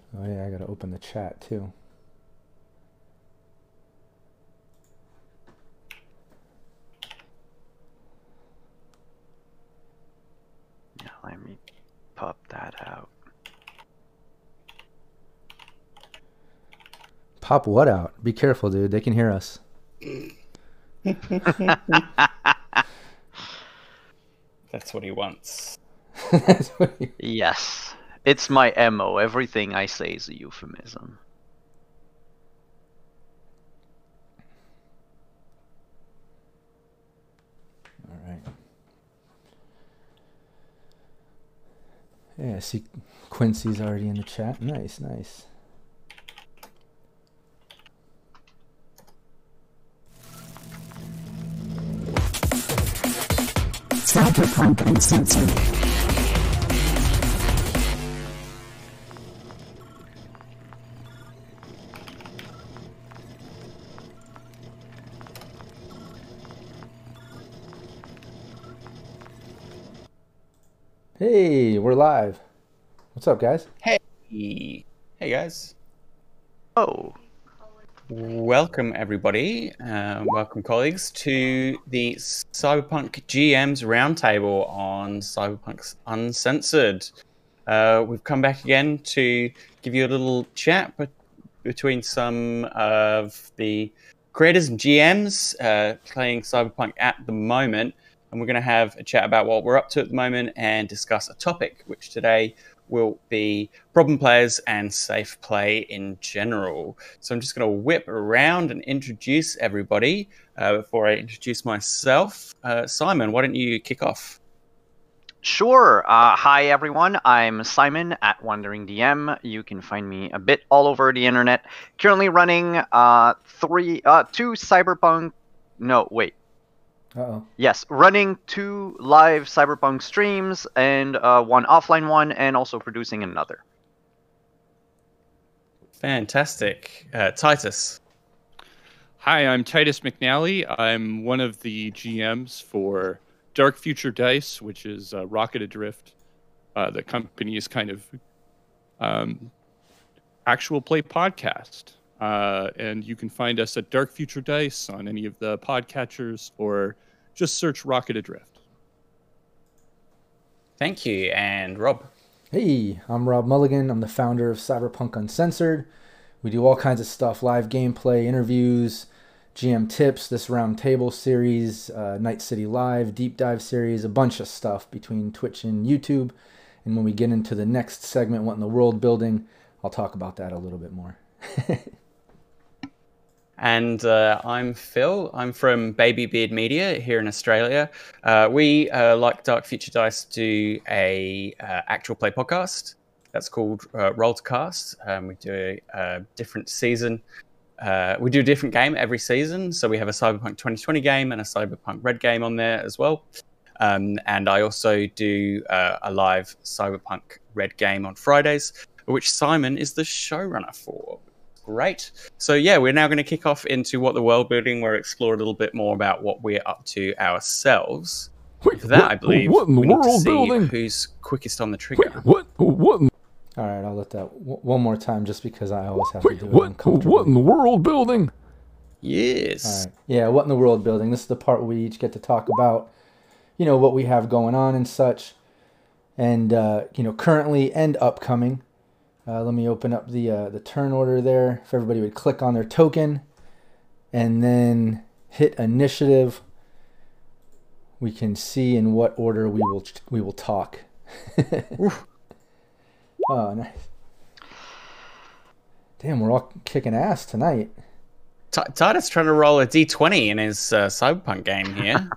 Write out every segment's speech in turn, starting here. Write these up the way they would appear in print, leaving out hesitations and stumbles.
Oh yeah, I gotta open the chat too. Yeah, let me pop that out. Pop what out? Be careful, dude. They can hear us. That's what he wants. That's what you... Yes, it's my MO. Everything I say is a euphemism. All right. Yeah, I see Quincy's already in the chat. Nice, nice. Cyberpunk Uncensored. Hey, we're live. What's up, guys? Hey, hey guys. Oh, Welcome everybody, welcome colleagues to the Cyberpunk GMs Roundtable on Cyberpunk Uncensored. We've come back again to give you a little chat between some of the creators and GMs playing Cyberpunk at the moment, and we're going to have a chat about what we're up to at the moment and discuss a topic, which today will be problem players and safe play in general. So I'm just going to whip around and introduce everybody before I introduce myself. Simon, why don't you kick off? sure. Hi, everyone. I'm Simon at Wandering DM. You can find me a bit all over the internet. Currently running two Cyberpunk. No, wait. Uh-oh. Yes, running 2 live Cyberpunk streams and 1 offline one, and also producing another. Fantastic. Titus. Hi, I'm Titus McNally. I'm one of the GMs for Dark Future Dice, which is Rocket Adrift. The company's kind of actual play podcast. And you can find us at Dark Future Dice on any of the podcatchers, or just search Rocket Adrift. Thank you. And Rob. Hey, I'm Rob Mulligan. I'm the founder of Cyberpunk Uncensored. We do all kinds of stuff, live gameplay, interviews, GM tips, this round table series, Night City Live, deep dive series, a bunch of stuff between Twitch and YouTube. And when we get into the next segment, what in the world building, I'll talk about that a little bit more. And I'm Phil. I'm from Baby Beard Media here in Australia. We, like Dark Future Dice, do a actual play podcast. That's called Roll to Cast. We do a different season. We do a different game every season. So we have a Cyberpunk 2020 game and a Cyberpunk Red game on there as well. And I also do a live Cyberpunk Red game on Fridays, which Simon is the showrunner for. Great. So yeah, we're now going to kick off into what the world building, where we explore a little bit more about what we're up to ourselves. Wait, For that, what, I believe what in the we need to world see building? who's quickest on the trigger. Wait, what, All right, I'll let that one more time just because I always have to do it what uncomfortably. in the world building? Yes. All right. Yeah, what in the world building? This is the part where we each get to talk about, what we have going on and such, and currently and upcoming. Let me open up the turn order there. If everybody would click on their token, and then hit initiative, we can see in what order we will talk. Oh, nice. Damn, we're all kicking ass tonight. Titus trying to roll a d20 in his Cyberpunk game here.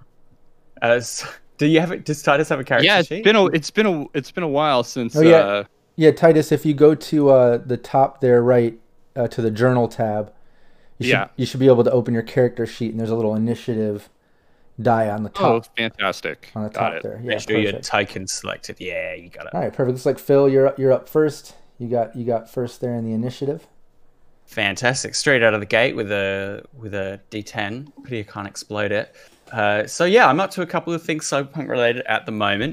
Does Titus have a character Yeah, sheet? it's been a while since. Oh, yeah. Yeah, Titus, if you go to the top there, right, to the journal tab, you should be able to open your character sheet, and there's a little initiative die on the top. Oh, fantastic! On the Got top it. there. Yeah, Make sure your perfect. token's selected. Yeah, you got it. All right, perfect. Looks like Phil, you're up first. You got first there in the initiative. Fantastic. Straight out of the gate with a D10. Pretty can't explode it. So yeah, I'm up to a couple of things Cyberpunk related at the moment.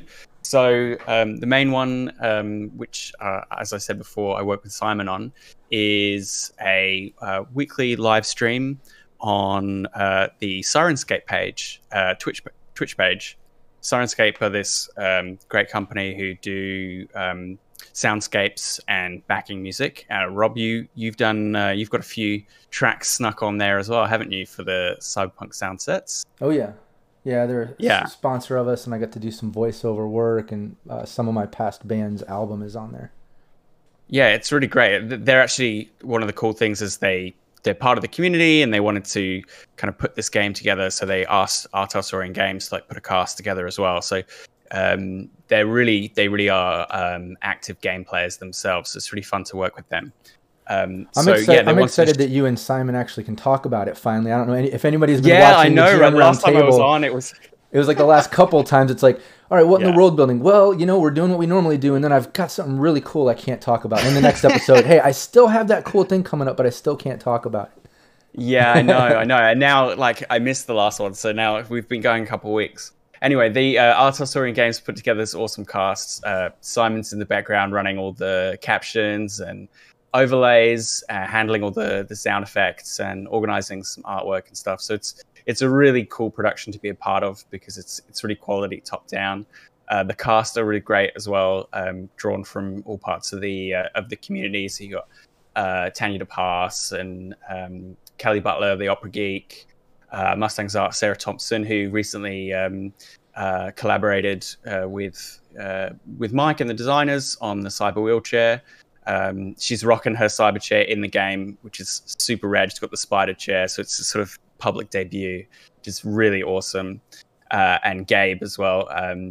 So the main one, which, as I said before, I work with Simon on, is a weekly live stream on the Sirenscape page, Twitch page. Sirenscape are this great company who do soundscapes and backing music. Rob, you've got a few tracks snuck on there as well, haven't you, for the Cyberpunk sound sets? Oh yeah, they're a sponsor of us, and I got to do some voiceover work, and some of my past band's album is on there. Yeah, it's really great. They're actually, one of the cool things is they're part of the community, and they wanted to kind of put this game together. So they asked Artosorian Games to like put a cast together as well. So they really are active game players themselves. So it's really fun to work with them. I'm excited that you and Simon actually can talk about it finally. I don't know if anybody's been watching. Yeah, I know. The GM Last time I was Roundtable. on, it was like the last couple of times. It's like, all right, what in the world building? Well, we're doing what we normally do, and then I've got something really cool I can't talk about. In the next episode, hey, I still have that cool thing coming up, but I still can't talk about it. Yeah, I know. And now, like, I missed the last one, so now we've been going a couple of weeks. Anyway, the Artosorian Games put together this awesome cast. Simon's in the background running all the captions and overlays, handling all the sound effects and organizing some artwork and stuff. So it's a really cool production to be a part of because it's really quality top down. The cast are really great as well, drawn from all parts of the community. So you got Tanya DePass and Kelly Butler, the opera geek, Mustang's art, Sarah Thompson, who recently collaborated with Mike and the designers on the Cyber wheelchair. She's rocking her cyber chair in the game, which is super rad. She's got the spider chair, so it's a sort of public debut, which is really awesome. And Gabe as well,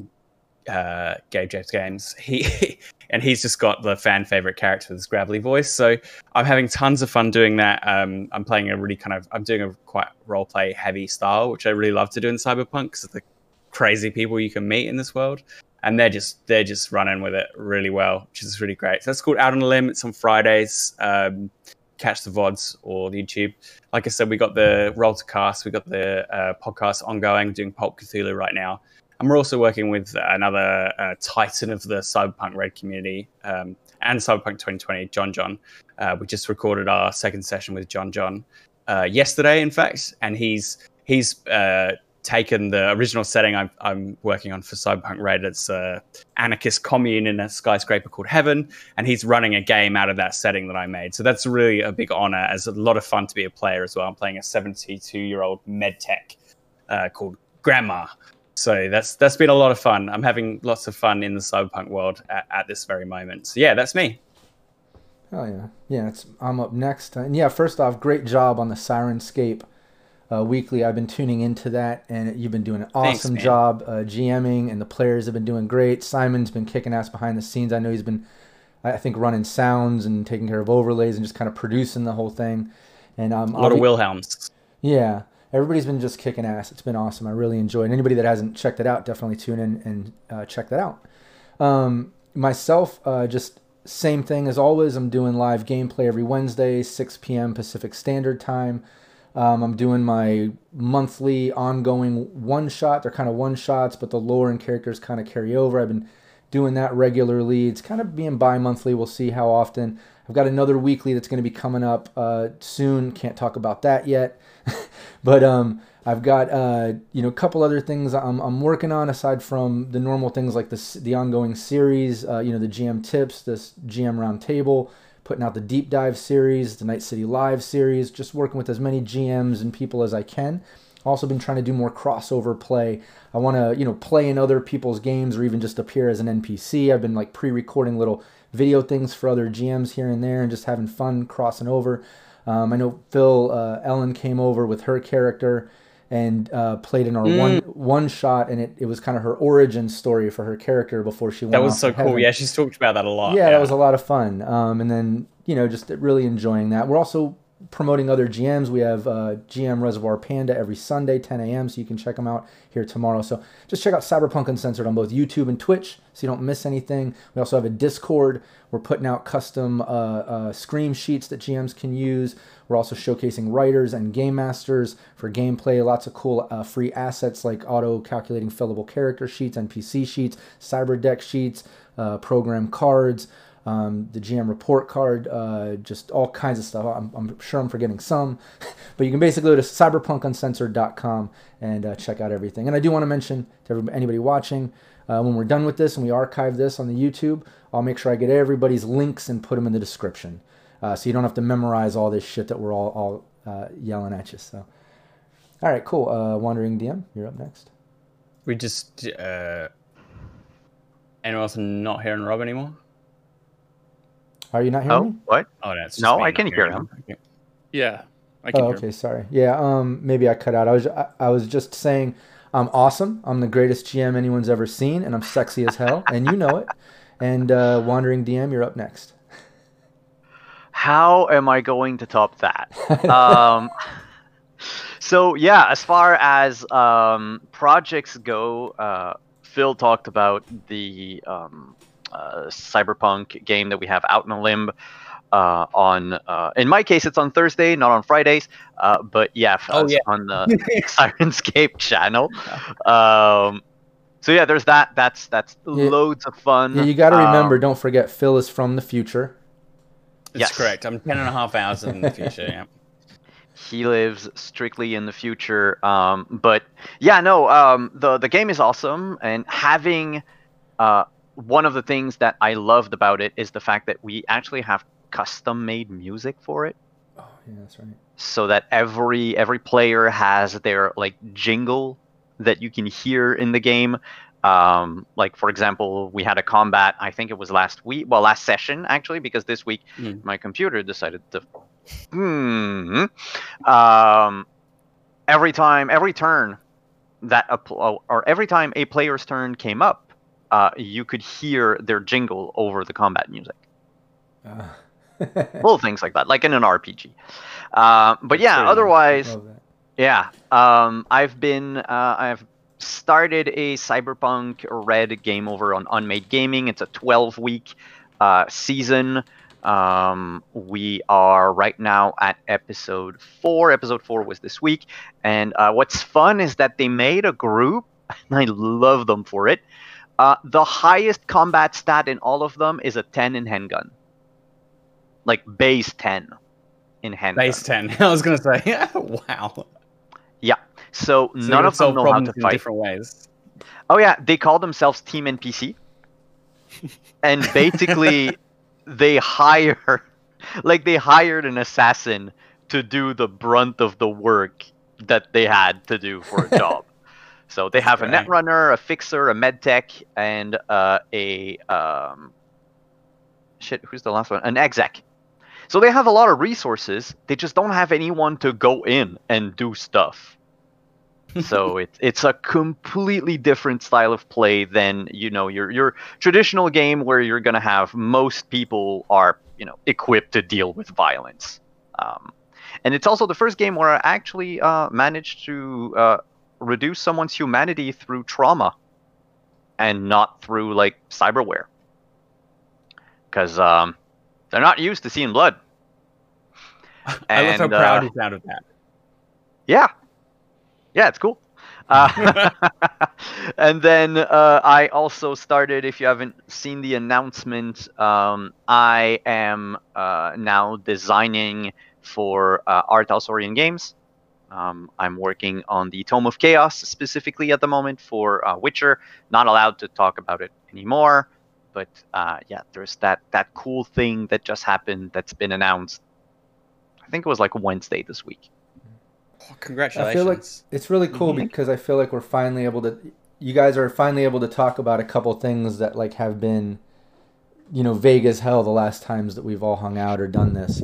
Gabe James Games. He's just got the fan favorite character with his gravelly voice. So I'm having tons of fun doing that. I'm playing I'm doing a quite role play heavy style, which I really love to do in Cyberpunk because of the crazy people you can meet in this world. And they're just running with it really well, which is really great. So that's called Out on a Limb. It's on Fridays. Catch the VODs or the YouTube. Like I said, we got the Roll to Cast. We got the podcast ongoing, doing Pulp Cthulhu right now. And we're also working with another titan of the Cyberpunk Red community and Cyberpunk 2020, John. We just recorded our second session with John yesterday, in fact, and he's taken the original setting I'm working on for Cyberpunk Red. It's an anarchist commune in a skyscraper called Heaven, and he's running a game out of that setting that I made. So that's really a big honor. It's a lot of fun to be a player as well. I'm playing a 72-year-old medtech called Grandma. So that's been a lot of fun. I'm having lots of fun in the Cyberpunk world at this very moment. So yeah, that's me. Oh yeah. Yeah, I'm up next. And yeah, first off, great job on the Sirenscape weekly. I've been tuning into that, and you've been doing an awesome job GMing, and the players have been doing great. Simon's been kicking ass behind the scenes. I know he's been, I think, running sounds and taking care of overlays and just kind of producing the whole thing. And a lot of Wilhelms. Yeah, everybody's been just kicking ass. It's been awesome. I really enjoy it. Anybody that hasn't checked it out, definitely tune in and check that out. Myself, just same thing as always. I'm doing live gameplay every Wednesday, 6 p.m. Pacific Standard Time. I'm doing my monthly ongoing one-shot. They're kind of one-shots, but the lore and characters kind of carry over. I've been doing that regularly. It's kind of being bi-monthly. We'll see how often. I've got another weekly that's going to be coming up soon. Can't talk about that yet. But I've got a couple other things I'm working on aside from the normal things like the ongoing series, the GM tips, this GM Roundtable, putting out the Deep Dive series, the Night City Live series, just working with as many GMs and people as I can. Also been trying to do more crossover play. I want to, play in other people's games or even just appear as an NPC. I've been pre-recording little video things for other GMs here and there and just having fun crossing over. I know Phil Ellen came over with her character and played in our one shot, and it was kind of her origin story for her character before she went. That was so cool. She's talked about that a lot. Yeah, that was a lot of fun. And then just really enjoying that. We're also promoting other GMs. We have GM Reservoir Panda every Sunday, 10 a.m., so you can check them out here tomorrow. So just check out Cyberpunk Uncensored on both YouTube and Twitch so you don't miss anything. We also have a Discord. We're putting out custom scream sheets that GMs can use. We're also showcasing writers and game masters for gameplay. Lots of cool free assets like auto-calculating fillable character sheets, NPC sheets, cyber deck sheets, program cards, the GM report card, just all kinds of stuff. I'm sure I'm forgetting some, but you can basically go to cyberpunkuncensored.com and check out everything. And I do want to mention to anybody watching, when we're done with this and we archive this on the YouTube, I'll make sure I get everybody's links and put them in the description, so you don't have to memorize all this shit that we're all yelling at you. So, all right, cool. Wandering DM, you're up next. We just anyone else not hearing Rob anymore? Are you not hearing me? What? Oh, no, it's just No, me I not can hear him. Okay. Yeah, I can Oh, hear okay, him. sorry. Yeah, maybe I cut out. I was just saying I'm awesome. I'm the greatest GM anyone's ever seen, and I'm sexy as hell, and you know it. And Wandering DM, you're up next. How am I going to top that? So yeah, as far as projects go, Phil talked about the Cyberpunk game that we have out in a limb on. In my case, it's on Thursday, not on Fridays. But yeah, on the Sirenscape channel. So yeah, there's that. That's loads of fun. Yeah, you got to remember. Don't forget, Phil is from the future. That's Yes. correct. I'm 10.5 hours in the future. Yeah. He lives strictly in the future. But yeah, no, the game is awesome, and having one of the things that I loved about it is the fact that we actually have custom-made music for it, Oh, yeah, that's right. so that every player has their like jingle that you can hear in the game. Like for example, we had a combat. I think it was last session actually, because this week my computer decided to. Every turn that every time a player's turn came up, you could hear their jingle over the combat music. Little things like that, like in an RPG. But yeah, otherwise, Love that. yeah. I've started a Cyberpunk Red game over on Unmade Gaming. It's a 12-week season. We are right now at episode 4. Episode 4 was this week. And what's fun is that they made a group, and I love them for it. The highest combat stat in all of them is a 10 in handgun. Like base 10 in handgun. Base 10. I was going to say, wow. Yeah. So none of them know how to in fight. different ways. Oh yeah, they call themselves Team NPC. And basically they hired an assassin to do the brunt of the work that they had to do for a job. So they have a netrunner, a fixer, a medtech, and who's the last one? An exec. So they have a lot of resources. They just don't have anyone to go in and do stuff. So it's a completely different style of play than your traditional game where you're gonna have most people are equipped to deal with violence. And it's also the first game where I actually managed to reduce someone's humanity through trauma, and not through like cyberware, because they're not used to seeing blood. I love how proud you sound of that. Yeah, it's cool. And then I also started, if you haven't seen the announcement, I am now designing for Art House Orion Games. I'm working on the Tome of Chaos specifically at the moment for Witcher. Not allowed to talk about it anymore, but yeah, there's that cool thing that just happened that's been announced. I think it was like Wednesday this week. Oh, congratulations. I feel like it's really cool because I feel like we're finally able to. You guys are finally able to talk about a couple things that like have been, vague as hell the last times that we've all hung out or done this.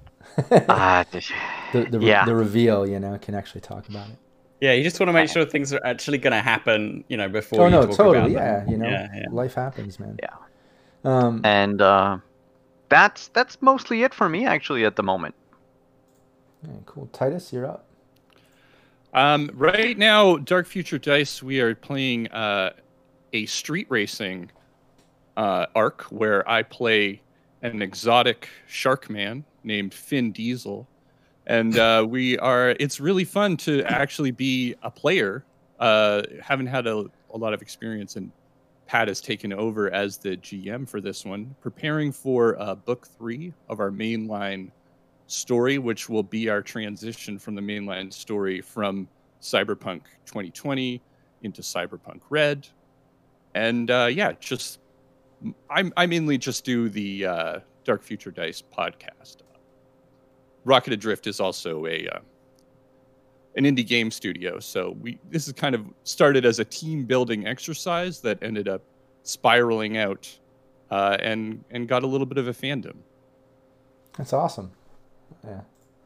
The reveal, can actually talk about it. Yeah, you just want to make sure things are actually going to happen, before Oh you no, talk totally, about them. yeah. Life happens, man. Yeah. And that's mostly it for me actually at the moment. Yeah, cool. Titus, you're up. Right now, Dark Future Dice, we are playing a street racing arc where I play an exotic shark man named Finn Diesel. And it's really fun to actually be a player. Haven't had a lot of experience, and Pat has taken over as the GM for this one, preparing for book 3 of our mainline story, which will be our transition from the mainline story from Cyberpunk 2020 into Cyberpunk Red. And just I mainly just do the Dark Future Dice podcast. Rocket Adrift is also an indie game studio, so this is kind of started as a team building exercise that ended up spiraling out and got a little bit of a fandom. That's awesome. Yeah.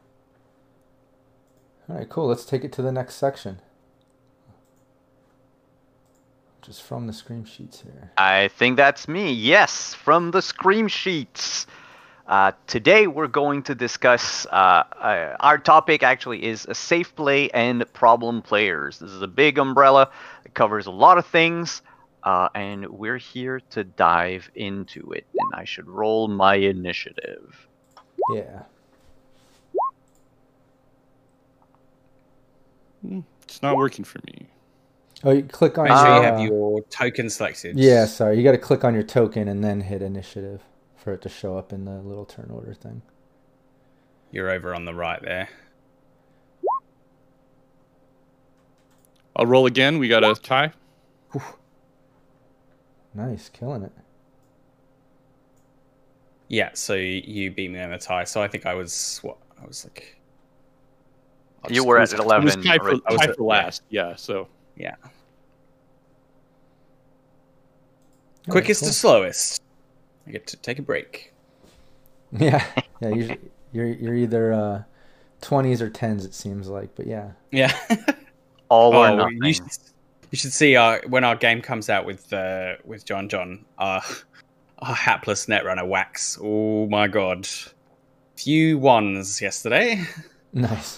All right, cool. Let's take it to the next section. Just from the Scream Sheets here. I think that's me. Yes, from the Scream Sheets. Today we're going to discuss, our topic actually is safe play and problem players. This is a big umbrella. It covers a lot of things, and we're here to dive into it. And I should roll my initiative. Yeah. It's not working for me. Oh, you click on Make sure you have uh, your token selected. Yeah, sorry. You got to click on your token and then hit initiative for it to show up in the little turn order thing. You're over on the right there. I'll roll again. We got a tie. Nice, killing it. Yeah, so you beat me on a tie. So I think I was like. You were at I was 11. tied for, I was tied at- for last. Yeah, so. Yeah. All Quickest right, to slowest. I get to take a break. cool. Yeah, usually you're either 20s or 10s, it seems like, but yeah. Yeah. All or nothing. You should see when our game comes out with John, our hapless netrunner Wax. Oh my god. Few ones yesterday. Nice.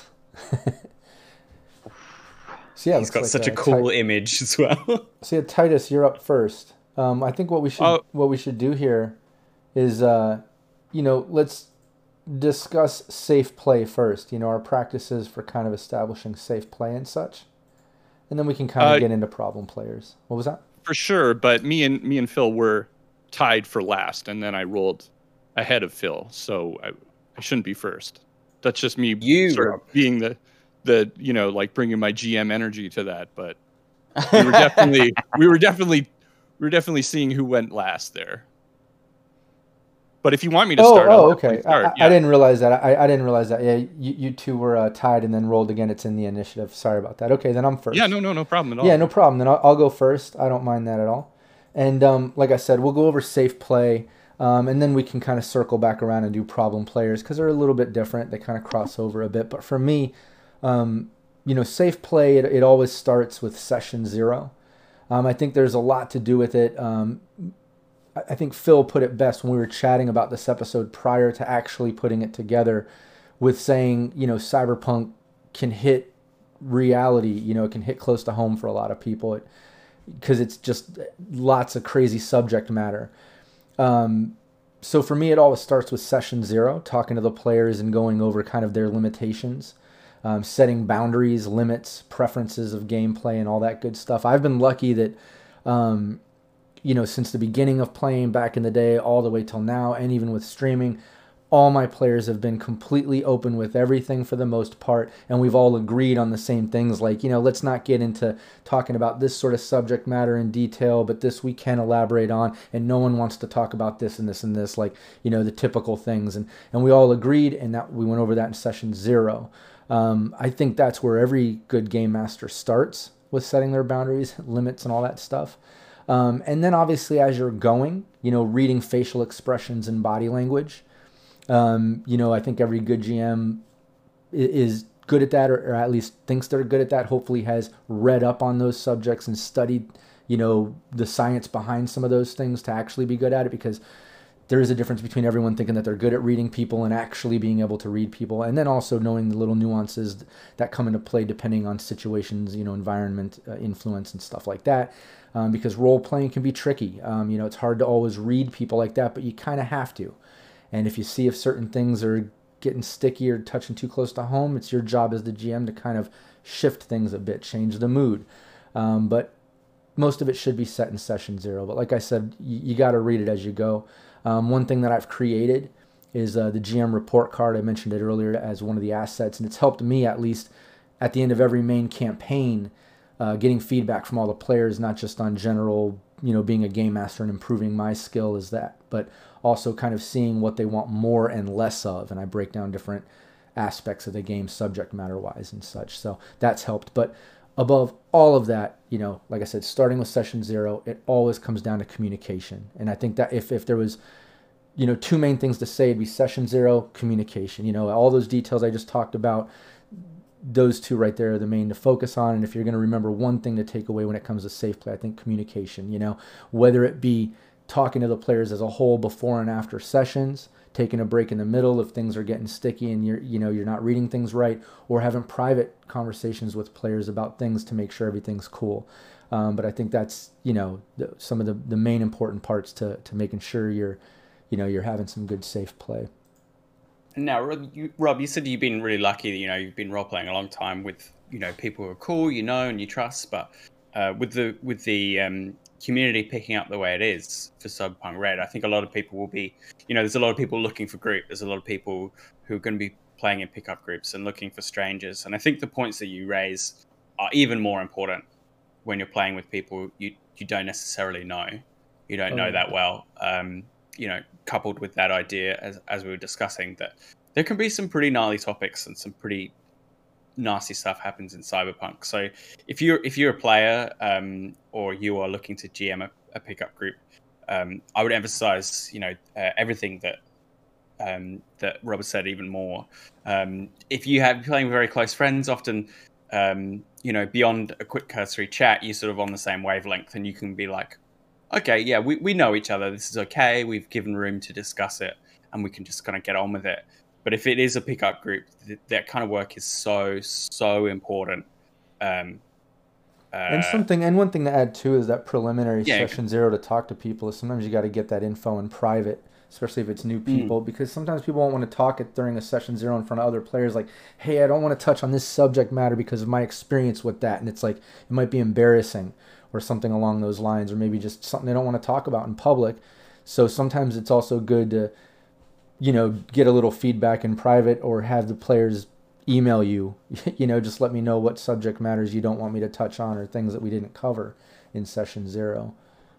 So yeah, He's looks got like, such a cool image as well. So yeah, Titus, you're up first. I think what we should do here is let's discuss safe play first. Our practices for kind of establishing safe play and such, and then we can kind of get into problem players. What was that? For sure, but me and Phil were tied for last, and then I rolled ahead of Phil, so I shouldn't be first. That's just me sort of being the like bringing my GM energy to that, but we were definitely seeing who went last there. But if you want me to start, okay. I didn't realize that. I didn't realize that. Yeah, you two were tied and then rolled again. It's in the initiative. Sorry about that. Okay, then I'm first. Yeah, no problem at all. Yeah, no problem. Then I'll go first. I don't mind that at all. And like I said, we'll go over safe play, and then we can kind of circle back around and do problem players because they're a little bit different. They kind of cross over a bit. But for me, safe play, it always starts with session 0. I think there's a lot to do with it. I think Phil put it best when we were chatting about this episode prior to actually putting it together with saying, Cyberpunk can hit reality, it can hit close to home for a lot of people because it's just lots of crazy subject matter. So for me, it always starts with session 0, talking to the players and going over kind of their limitations. Setting boundaries, limits, preferences of gameplay, and all that good stuff. I've been lucky that, since the beginning of playing back in the day all the way till now, and even with streaming, all my players have been completely open with everything for the most part, and we've all agreed on the same things like, let's not get into talking about this sort of subject matter in detail, but this we can elaborate on, and no one wants to talk about this and this and this, like, the typical things. And we all agreed, and that we went over that in session 0. I think that's where every good game master starts, with setting their boundaries, limits, and all that stuff. And then obviously as you're going, reading facial expressions and body language. I think every good GM is good at that, or at least thinks they're good at that, hopefully has read up on those subjects and studied, the science behind some of those things to actually be good at it, because there is a difference between everyone thinking that they're good at reading people and actually being able to read people, and then also knowing the little nuances that come into play depending on situations, environment, influence, and stuff like that. Because role playing can be tricky. It's hard to always read people like that, but you kind of have to. And if you see if certain things are getting sticky or touching too close to home, it's your job as the GM to kind of shift things a bit, change the mood. But most of it should be set in session 0. But like I said, you got to read it as you go. One thing that I've created is the GM report card. I mentioned it earlier as one of the assets, and it's helped me, at least at the end of every main campaign, getting feedback from all the players, not just on general, being a game master and improving my skill is that, but also kind of seeing what they want more and less of. And I break down different aspects of the game subject matter wise and such. So that's helped. But above all of that, like I said, starting with session 0, it always comes down to communication. And I think that if there was, 2 main things to say, it'd be session 0, communication. All those details I just talked about, those 2 right there are the main to focus on. And if you're going to remember one thing to take away when it comes to safe play, I think communication, whether it be talking to the players as a whole before and after sessions, taking a break in the middle if things are getting sticky and you're not reading things right, or having private conversations with players about things to make sure everything's cool. But I think that's, some of the main important parts to making sure you're having some good safe play. Now, Rob, you said you've been really lucky that, you've been role-playing a long time with, people who are cool, and you trust, but with the community picking up the way it is for Cyberpunk Red, I think a lot of people will be, there's a lot of people looking for group. There's a lot of people who are going to be playing in pickup groups and looking for strangers. And I think the points that you raise are even more important when you're playing with people you don't necessarily know. You don't know that well. Coupled with that idea, as we were discussing, that there can be some pretty gnarly topics and some pretty nasty stuff happens in Cyberpunk. So if you're a player or you are looking to GM a pickup group, I would emphasize everything that that Robert said even more. If you have playing with very close friends, often beyond a quick cursory chat, you're sort of on the same wavelength, and you can be like, okay, yeah, we know each other. This is okay. We've given room to discuss it, and we can just kind of get on with it. But if it is a pickup group, that kind of work is so important. And one thing to add too is that preliminary session 0 to talk to people is sometimes you got to get that info in private, especially if it's new people, because sometimes people won't want to talk it during a session 0 in front of other players. Like, hey, I don't want to touch on this subject matter because of my experience with that, and it's like it might be embarrassing or something along those lines, or maybe just something they don't want to talk about in public. So sometimes it's also good to get a little feedback in private, or have the players email you, just let me know what subject matters you don't want me to touch on, or things that we didn't cover in session 0.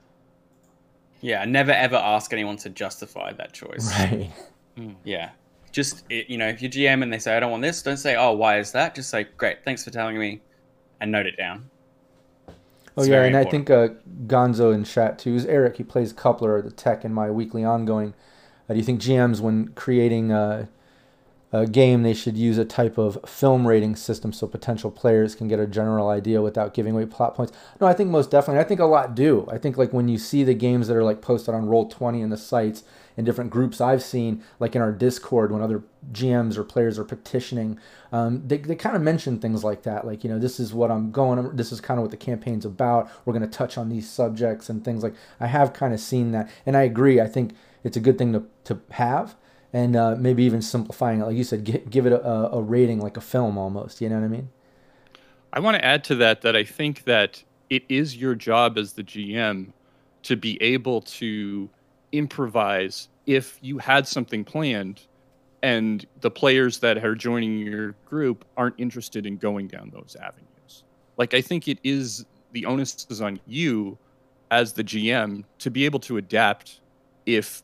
Yeah, never ever ask anyone to justify that choice. Right. Yeah. Just, if you're GM and they say, I don't want this, don't say, oh, why is that? Just say, great, thanks for telling me, and note it down. Oh, yeah, and important. I think Gonzo in chat too is Eric. He plays Coupler, the tech in my weekly ongoing. Do you think GMs, when creating a game, they should use a type of film rating system so potential players can get a general idea without giving away plot points? No, I think most definitely. I think a lot do. I think like when you see the games that are like posted on Roll20 and the sites and different groups I've seen, like in our Discord when other GMs or players are petitioning, they kind of mention things like that. Like, this is what I'm going, this is kind of what the campaign's about. We're going to touch on these subjects and things like, I have kind of seen that. And I agree. I think it's a good thing to have. And maybe even simplifying it, like you said, give it a rating like a film almost. You know what I mean? I want to add to that I think that it is your job as the GM to be able to improvise if you had something planned and the players that are joining your group aren't interested in going down those avenues. Like, I think it is, the onus is on you as the GM to be able to adapt if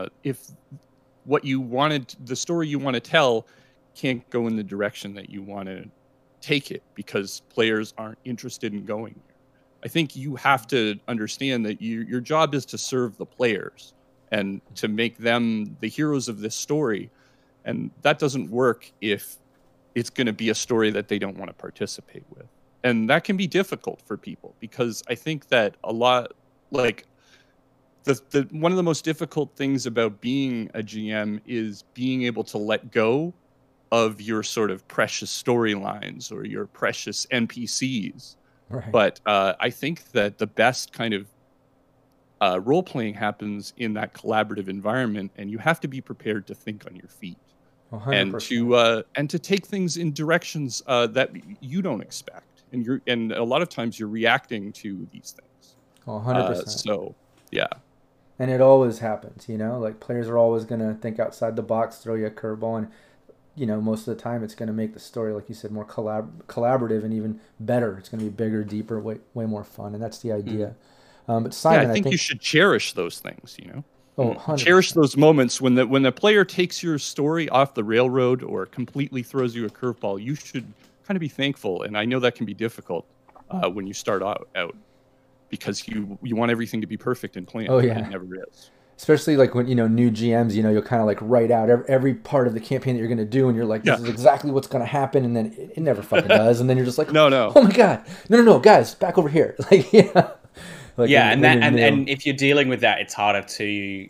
what you wanted, the story you want to tell, can't go in the direction that you want to take it because players aren't interested in going there. I think you have to understand that your job is to serve the players and to make them the heroes of this story. And that doesn't work if it's going to be a story that they don't want to participate with. And that can be difficult for people because I think that a lot, like, one of the most difficult things about being a GM is being able to let go of your sort of precious storylines or your precious NPCs. Right. But I think that the best kind of role playing happens in that collaborative environment, and you have to be prepared to think on your feet 100%. and to take things in directions that you don't expect, and a lot of times you're reacting to these things. 100%. So yeah. And it always happens, you know, like players are always going to think outside the box, throw you a curveball, and you know, most of the time it's going to make the story, like you said, more collaborative and even better. It's going to be bigger, deeper, way more fun, and that's the idea. But Simon, I think you should cherish those things, you know. Oh, 100%. Cherish those moments when the player takes your story off the railroad or completely throws you a curveball. You should kind of be thankful, and I know that can be difficult when you start out because you want everything to be perfect and planned. Oh yeah, it never is. Especially like when, you know, new GMs, you know, you'll kind of like write out every part of the campaign that you're going to do, and you're like, this is exactly what's going to happen, and then it never fucking does, and then you're just like, no, oh my god, no, guys, back over here, like yeah, like and if you're dealing with that, it's harder to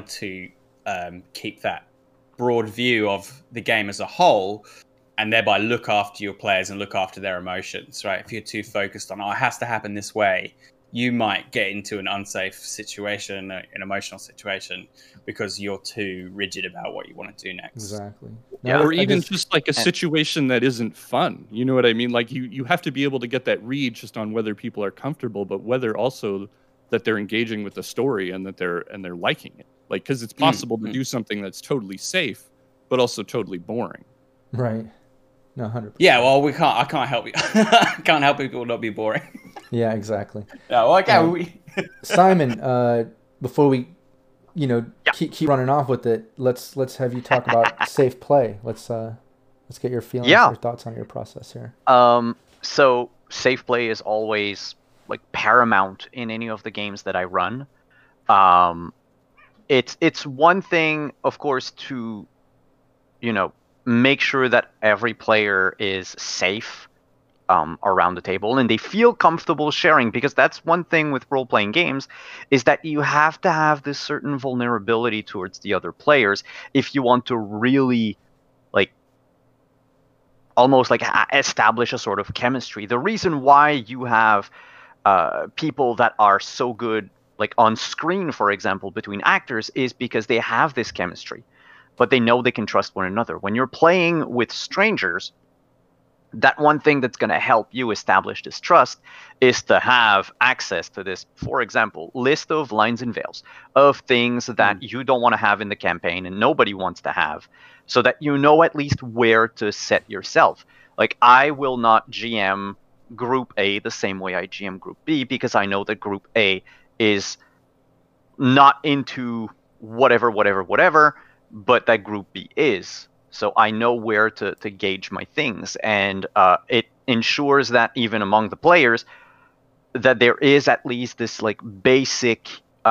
keep that broad view of the game as a whole, and thereby look after your players and look after their emotions, right? If you're too focused on, it has to happen this way, you might get into an unsafe situation, an emotional situation, because you're too rigid about what you want to do next. Exactly. Yeah, or even just like a situation that isn't fun. You know what I mean? Like you have to be able to get that read just on whether people are comfortable, but whether also that they're engaging with the story and that they're liking it. Like, because it's possible to do something that's totally safe, but also totally boring. Right. No, 100%. Yeah, well, I can't help you. I can't help people not be boring. Yeah, exactly. Yeah, well, okay. Simon, before we, you know, keep running off with it, let's have you talk about safe play. Let's get your feelings, your thoughts on your process here. So safe play is always like paramount in any of the games that I run. It's one thing, of course, to, you know, make sure that every player is safe around the table and they feel comfortable sharing, because that's one thing with role-playing games, is that you have to have this certain vulnerability towards the other players if you want to really like almost like establish a sort of chemistry. The reason why you have people that are so good like on screen, for example, between actors, is because they have this chemistry, but they know they can trust one another. When you're playing with strangers, that one thing that's going to help you establish this trust is to have access to this, for example, list of lines and veils of things that you don't want to have in the campaign and nobody wants to have, so that you know at least where to set yourself. Like, I will not GM Group A the same way I GM Group B, because I know that Group A is not into whatever, but that Group B is. So I know where to gauge my things, and it ensures that even among the players, that there is at least this like basic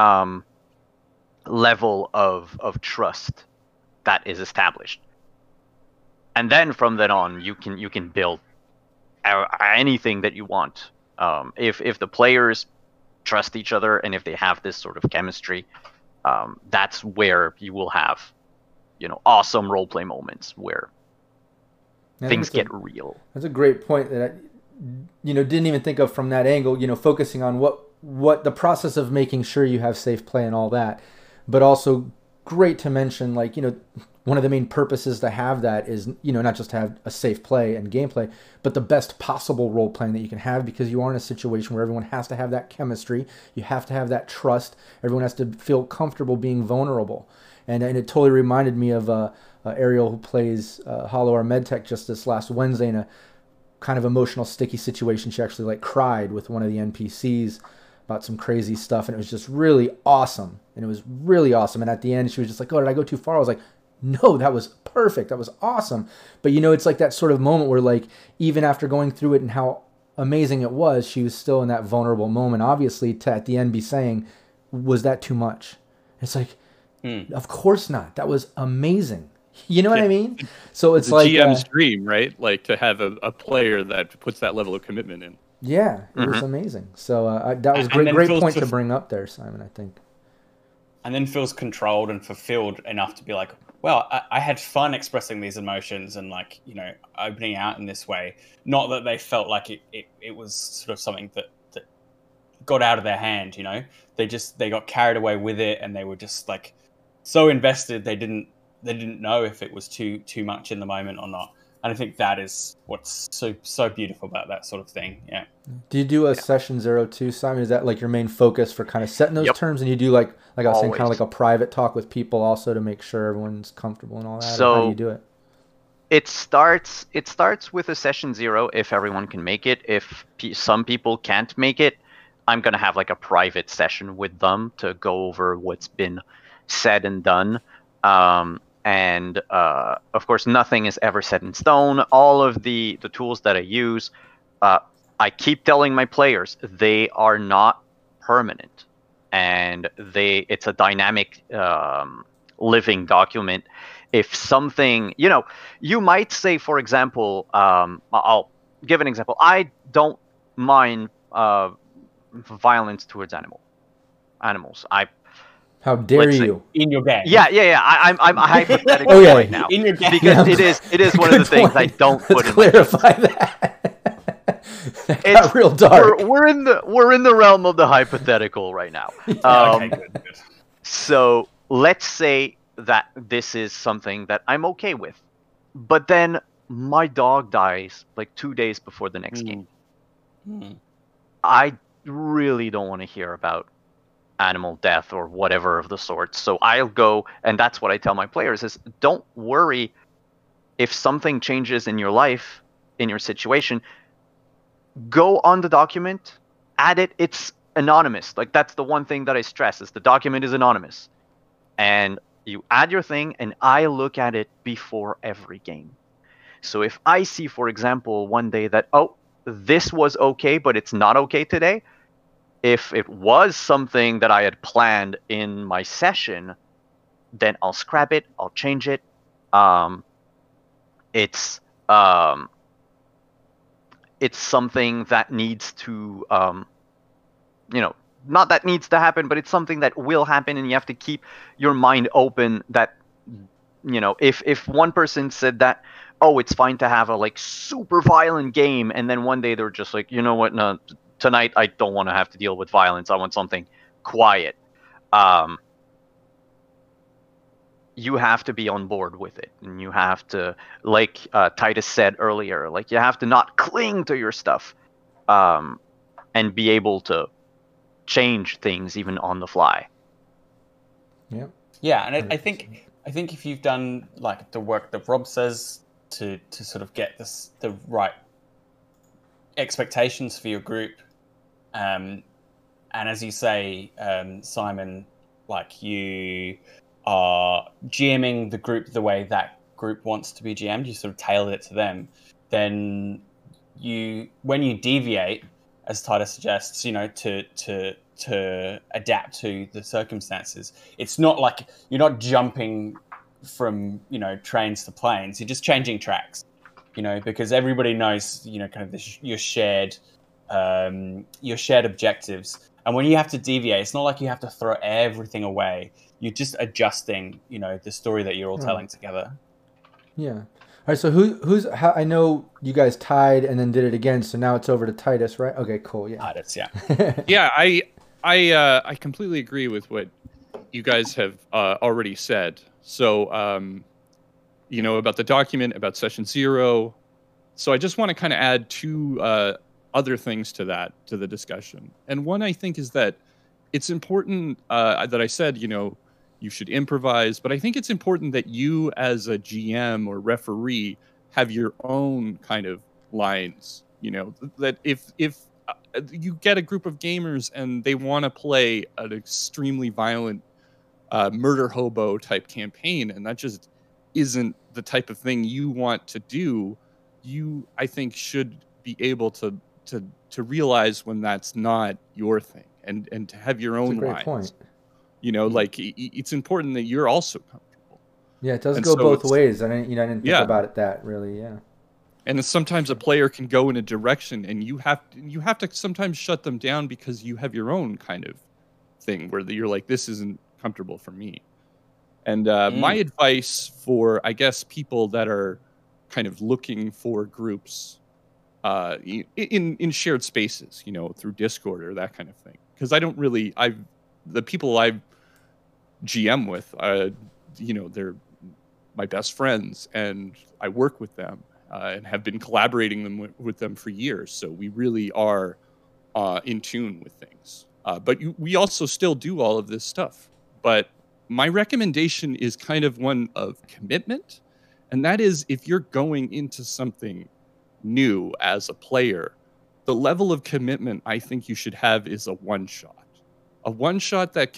level of trust that is established. And then from then on, you can build anything that you want. If the players trust each other and if they have this sort of chemistry, that's where you will have, you know, awesome roleplay moments where things get real. That's a great point that I, you know, didn't even think of from that angle, you know, focusing on what the process of making sure you have safe play and all that, but also great to mention, like, you know, one of the main purposes to have that is, you know, not just to have a safe play and gameplay, but the best possible role playing that you can have, because you are in a situation where everyone has to have that chemistry. You have to have that trust. Everyone has to feel comfortable being vulnerable. And it totally reminded me of Ariel, who plays Hollow, our medtech, just this last Wednesday in a kind of emotional, sticky situation. She actually like cried with one of the NPCs about some crazy stuff, and it was just really awesome. And at the end, she was just like, "Oh, did I go too far?" I was like, "No, that was perfect. That was awesome." But you know, it's like that sort of moment where, like, even after going through it and how amazing it was, she was still in that vulnerable moment, obviously, to at the end be saying, "Was that too much?" It's like, of course not. That was amazing. You know what I mean? So it's like GM's dream, right? Like to have a player that puts that level of commitment in. Yeah, it was amazing. So that was great point to bring up there, Simon, I think. and then feels controlled and fulfilled enough to be like, well, I had fun expressing these emotions and like, you know, opening out in this way. Not that they felt like it was sort of something that got out of their hand, you know. They got carried away with it, and they were just like so invested they didn't know if it was too much in the moment or not. And I think that is what's so beautiful about that sort of thing. Yeah. Do you do a session 02, Simon? Is that like your main focus for kind of setting those terms? And you do like I was saying, kind of like a private talk with people also to make sure everyone's comfortable and all that? So how do you do it? It starts with a session 0 if everyone can make it. If some people can't make it, I'm going to have like a private session with them to go over what's been said and done. And of course, nothing is ever set in stone. All of the tools that I use, I keep telling my players, they are not permanent. And it's a dynamic living document. If something, you know, you might say, for example, I'll give an example. I don't mind violence towards animals. How dare you? In your game. Yeah. I'm hypothetical right now. In your game. Because it is one of the things I don't put in my game. Clarify that. That got real dark. We're in the realm of the hypothetical right now. Okay, good. So let's say that this is something that I'm okay with, but then my dog dies like 2 days before the next game. I really don't want to hear about animal death or whatever of the sort. So I'll go, and that's what I tell my players is, don't worry if something changes in your life, in your situation. Go on the document, add it. It's anonymous. Like, that's the one thing that I stress is the document is anonymous. And you add your thing, and I look at it before every game. So if I see, for example, one day that, oh, this was okay, but it's not okay today, if it was something that I had planned in my session, then I'll scrap it, I'll change it. It's something that needs to, you know, not that needs to happen, but it's something that will happen, and you have to keep your mind open that, you know, if one person said that, oh, it's fine to have a like super violent game, and then one day they're just like, you know what, no, tonight I don't want to have to deal with violence, I want something quiet. You have to be on board with it, and you have to, like Titus said earlier, like you have to not cling to your stuff, and be able to change things even on the fly. Yeah, and I think if you've done like the work that Rob says to sort of get the right expectations for your group, and as you say, Simon, like you are GMing the group the way that group wants to be GM'd, you sort of tailor it to them, then when you deviate, as Titus suggests, you know, to adapt to the circumstances, it's not like you're not jumping from, you know, trains to planes, you're just changing tracks, you know, because everybody knows, you know, kind of your shared objectives. And when you have to deviate, it's not like you have to throw everything away. You're just adjusting, you know, the story that you're all telling together. Yeah. All right. So I know you guys tied and then did it again. So now it's over to Titus, right? Okay, cool. Yeah. Titus, yeah. Yeah, I completely agree with what you guys have already said. So, you know, about the document, about session 0. So I just want to kind of add two other things to the discussion. And one, I think, is that it's important that I said, you know, you should improvise, but I think it's important that you as a GM or referee have your own kind of lines, you know, that if you get a group of gamers and they want to play an extremely violent murder hobo type campaign, and that just isn't the type of thing you want to do, you, I think, should be able to realize when that's not your thing, and to have your own lines. Point. You know, like it's important that you're also comfortable. Yeah, it does go both ways. I didn't think about it that really. Yeah. And sometimes a player can go in a direction, and you have to sometimes shut them down because you have your own kind of thing where you're like, this isn't comfortable for me. And my advice for, I guess, people that are kind of looking for groups in shared spaces, you know, through Discord or that kind of thing, because the people I GM with, you know, they're my best friends, and I work with them and have been collaborating with them for years. So we really are in tune with things. But we also still do all of this stuff. But my recommendation is kind of one of commitment. And that is, if you're going into something new as a player, the level of commitment I think you should have is a one-shot. A one-shot that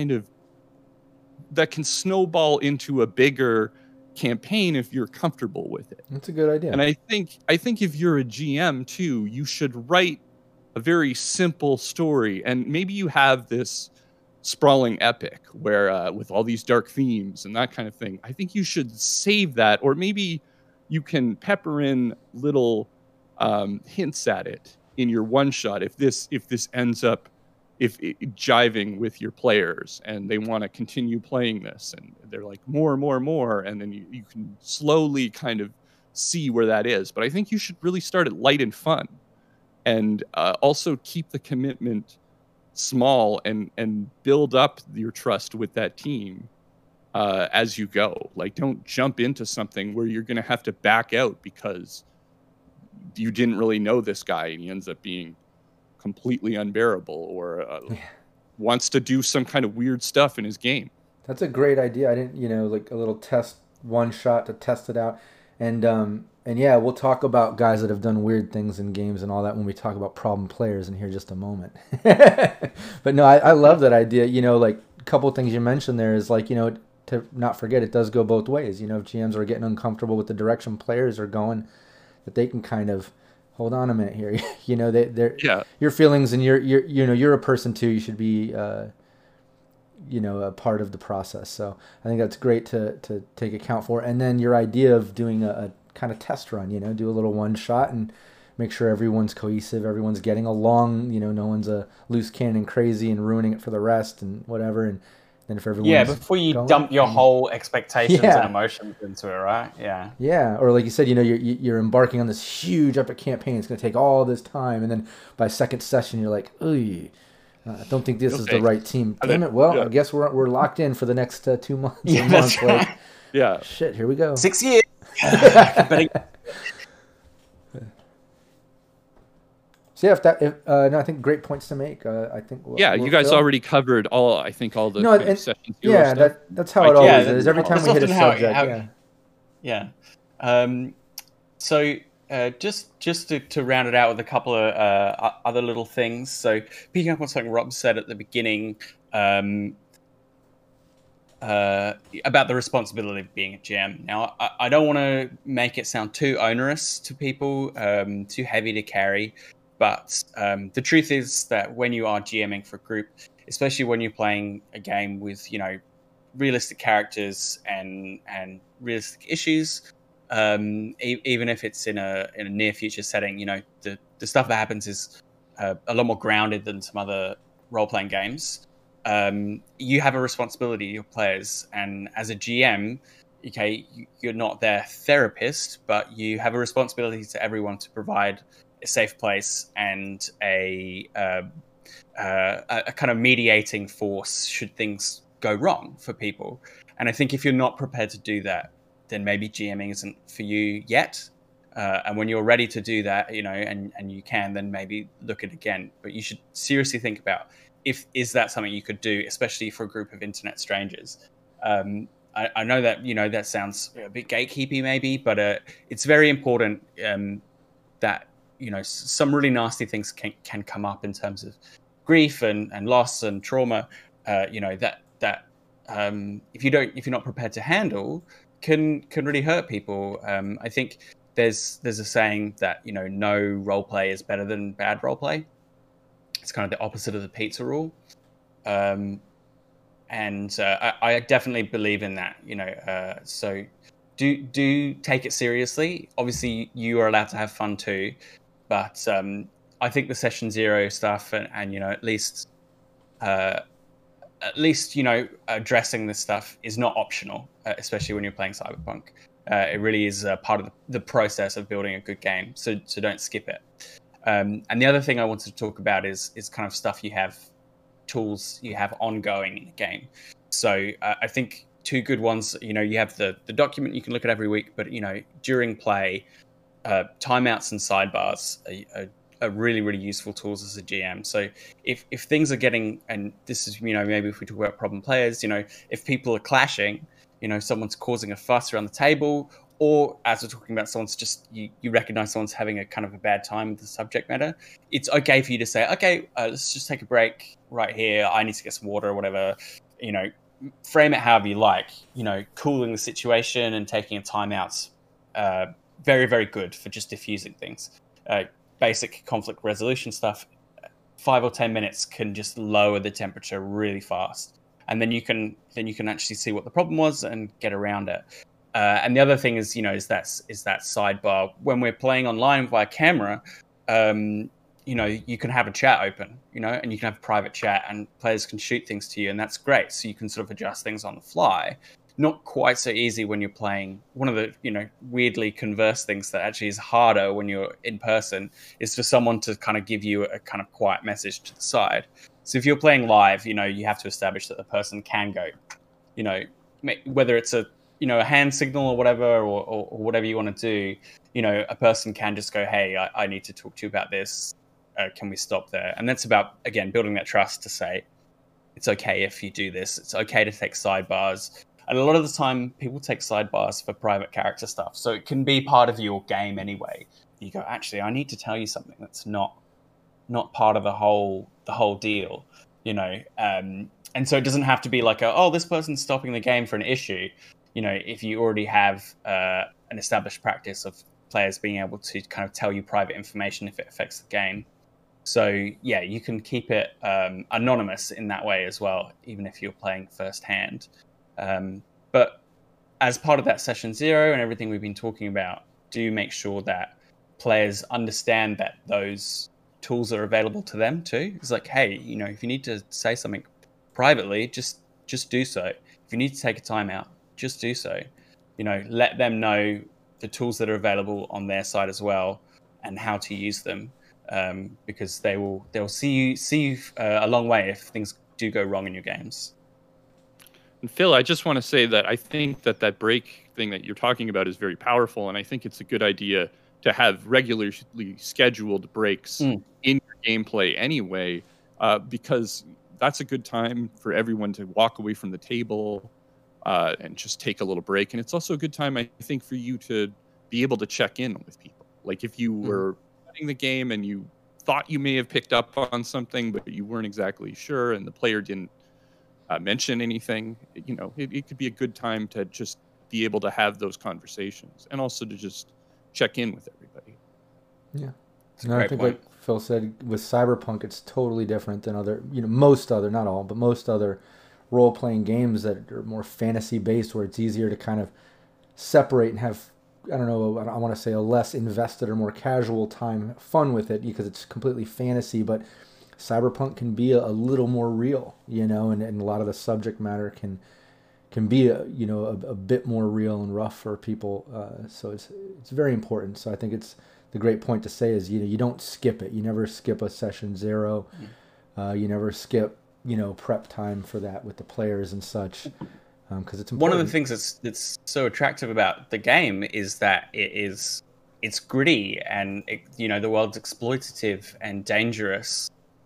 can snowball into a bigger campaign if you're comfortable with it. That's a good idea. And I think if you're a GM too, you should write a very simple story, and maybe you have this sprawling epic where with all these dark themes and that kind of thing. I think you should save that, or maybe you can pepper in little hints at it in your one shot if this ends up jiving with your players and they want to continue playing this and they're like more, and then you can slowly kind of see where that is. But I think you should really start it light and fun, and also keep the commitment small and build up your trust with that team as you go. Like, don't jump into something where you're going to have to back out because you didn't really know this guy and he ends up being completely unbearable or wants to do some kind of weird stuff in his game. That's a great idea. I didn't, like a little test one shot to test it out. And yeah, we'll talk about guys that have done weird things in games and all that when we talk about problem players in here just a moment. But no, I love that idea. Like a couple of things you mentioned there is like, to not forget, it does go both ways. If GMs are getting uncomfortable with the direction players are going, that they can kind of hold on a minute here. Your feelings, and you're a person too. You should be, a part of the process. So I think that's great to take account for. And then your idea of doing a kind of test run, do a little one shot and make sure everyone's cohesive, everyone's getting along. No one's a loose cannon crazy and ruining it for the rest and whatever. And then if everyone's before you dump your whole expectations and emotions into it, right? Yeah. Or like you said, you're embarking on this huge epic campaign. It's going to take all this time, and then by second session, you're like, "Oy, I don't think this is the right team." Damn it! Well, I guess we're locked in for the next 2 months. Yeah, that's right. Shit, here we go. 6 years. So yeah, I think great points to make. I think. You guys already covered all. I think all the sessions. Yeah, that's how it always is. Every time we hit a subject. So just to round it out with a couple of other little things. So picking up on something Rob said at the beginning about the responsibility of being a GM. Now, I don't want to make it sound too onerous to people, too heavy to carry. But the truth is that when you are GMing for a group, especially when you're playing a game with, realistic characters and realistic issues, even if it's in a near future setting, the stuff that happens is a lot more grounded than some other role-playing games. You have a responsibility to your players, and as a GM, you're not their therapist, but you have a responsibility to everyone to provide a safe place and a kind of mediating force should things go wrong for people. And I think if you're not prepared to do that, then maybe GMing isn't for you yet. And when you're ready to do that, and you can, then maybe look at it again. But you should seriously think about is that something you could do, especially for a group of internet strangers. I know that that sounds a bit gatekeepy maybe, but it's very important that some really nasty things can come up in terms of grief and loss and trauma. That if you're not prepared to handle, can really hurt people. I think there's a saying that no role play is better than bad role play. It's kind of the opposite of the pizza rule, and I definitely believe in that. So do take it seriously. Obviously, you are allowed to have fun too. But I think the Session Zero stuff and at least at least, you know, addressing this stuff is not optional, especially when you're playing Cyberpunk. It really is part of the process of building a good game, so don't skip it. And the other thing I wanted to talk about is kind of stuff you have, tools you have ongoing in the game. So I think two good ones, you know, you have the document you can look at every week, but, you know, during play, timeouts and sidebars are really, really useful tools as a GM. So if things are getting, and this is, you know, maybe if we talk about problem players, you know, if people are clashing, you know, someone's causing a fuss around the table, or as we're talking about, someone's just, you recognize someone's having a kind of a bad time with the subject matter, it's okay for you to say, okay, let's just take a break right here. I need to get some water or whatever, you know, frame it however you like, you know, cooling the situation and taking a timeout's very, very good for just diffusing things. Basic conflict resolution stuff, 5 or 10 minutes can just lower the temperature really fast. And then you can actually see what the problem was and get around it. And the other thing is, you know, is that sidebar when we're playing online via camera. You know, you can have a chat open, you know, and you can have a private chat, and players can shoot things to you, and that's great. So you can sort of adjust things on the fly. Not quite so easy when you're playing. One of the, you know, weirdly converse things that actually is harder when you're in person is for someone to kind of give you a kind of quiet message to the side. So if you're playing live, you know, you have to establish that the person can go, you know, whether it's a, you know, a hand signal or whatever, or whatever you want to do, you know, a person can just go, hey, I need to talk to you about this. Can we stop there? And that's about, again, building that trust to say, it's okay if you do this. It's okay to take sidebars. And a lot of the time, people take sidebars for private character stuff. So it can be part of your game anyway. You go, actually, I need to tell you something that's not part of the whole deal, you know. And so it doesn't have to be like, this person's stopping the game for an issue. You know, if you already have an established practice of players being able to kind of tell you private information if it affects the game. So yeah, you can keep it anonymous in that way as well, even if you're playing firsthand. But as part of that session 0 and everything we've been talking about, do make sure that players understand that those tools are available to them too. It's like, hey, you know, if you need to say something privately, just do so. If you need to take a timeout, just do so. You know, let them know the tools that are available on their side as well and how to use them, because they'll see you a long way if things do go wrong in your games. And Phil, I just want to say that I think that break thing that you're talking about is very powerful, and I think it's a good idea to have regularly scheduled breaks in your gameplay anyway, because that's a good time for everyone to walk away from the table and just take a little break. And it's also a good time, I think, for you to be able to check in with people. Like if you were playing the game and you thought you may have picked up on something, but you weren't exactly sure, and the player didn't mention anything, you know, it could be a good time to just be able to have those conversations and also to just check in with everybody. Yeah. No, I think like Phil said, with Cyberpunk, it's totally different than other, you know, most other, not all, but most other role-playing games that are more fantasy-based, where it's easier to kind of separate and have, I don't know, I want to say a less invested or more casual time fun with it because it's completely fantasy, but Cyberpunk can be a little more real, you know, and a lot of the subject matter can be a bit more real and rough for people. So it's very important. So I think it's the great point to say is, you know, you don't skip it. You never skip a session 0. You never skip, you know, prep time for that with the players and such, because it's important. One of the things that's so attractive about the game is that it's gritty and you know, the world's exploitative and dangerous.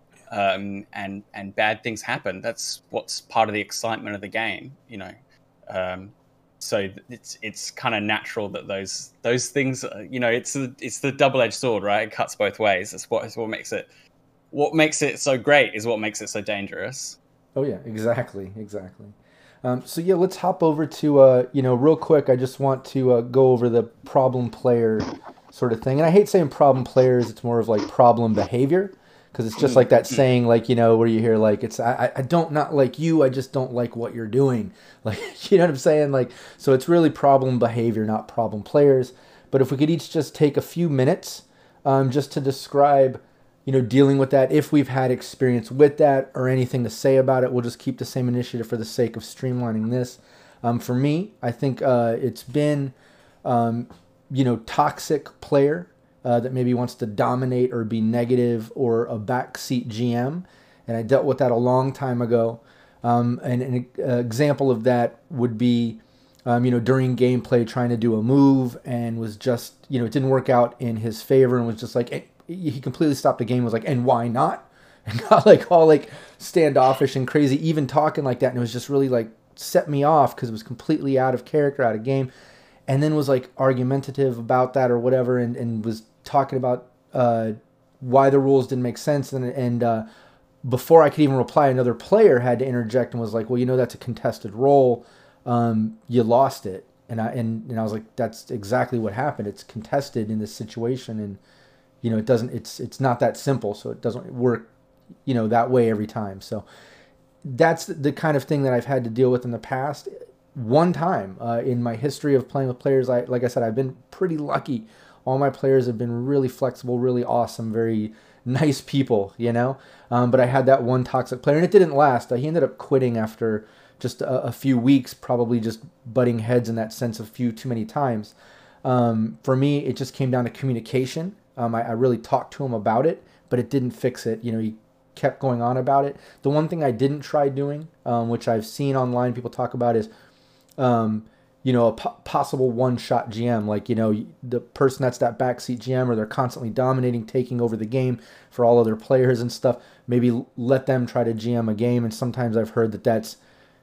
And bad things happen. That's what's part of the excitement of the game, you know. So it's kind of natural that those things, you know, it's the double-edged sword, right? It cuts both ways. That's what makes it so great is what makes it so dangerous. Oh yeah, exactly. So yeah, let's hop over to you know, real quick. I just want to go over the problem player sort of thing, and I hate saying problem players. It's more of like problem behavior. Because it's just like that saying, like, you know, where you hear, like, it's, I don't not like you, I just don't like what you're doing. Like, you know what I'm saying? Like, so it's really problem behavior, not problem players. But if we could each just take a few minutes just to describe, dealing with that. If we've had experience with that or anything to say about it, we'll just keep the same initiative for the sake of streamlining this. For me, I think it's been, toxic player that maybe wants to dominate or be negative or a backseat GM. And I dealt with that a long time ago. And an example of that would be, during gameplay trying to do a move and was just, it didn't work out in his favor and was just like, he completely stopped the game, was like, and why not? And got like all like standoffish and crazy, even talking like that. And it was just really like set me off because it was completely out of character, out of game. And then was like argumentative about that or whatever and was talking about why the rules didn't make sense. And before I could even reply, another player had to interject and was like, well, that's a contested role. You lost it. And I was like, that's exactly what happened. It's contested in this situation. And, it's not that simple. So it doesn't work, that way every time. So that's the kind of thing that I've had to deal with in the past. One time in my history of playing with players, like I said, I've been pretty lucky. All my players have been really flexible, really awesome, very nice people, But I had that one toxic player, and it didn't last. He ended up quitting after just a few weeks, probably just butting heads in that sense a few too many times. For me, it just came down to communication. I really talked to him about it, but it didn't fix it. He kept going on about it. The one thing I didn't try doing, which I've seen online people talk about, is a possible one-shot GM, like, the person that's that backseat GM, or they're constantly dominating, taking over the game for all other players and stuff. Maybe let them try to GM a game, and sometimes I've heard that's,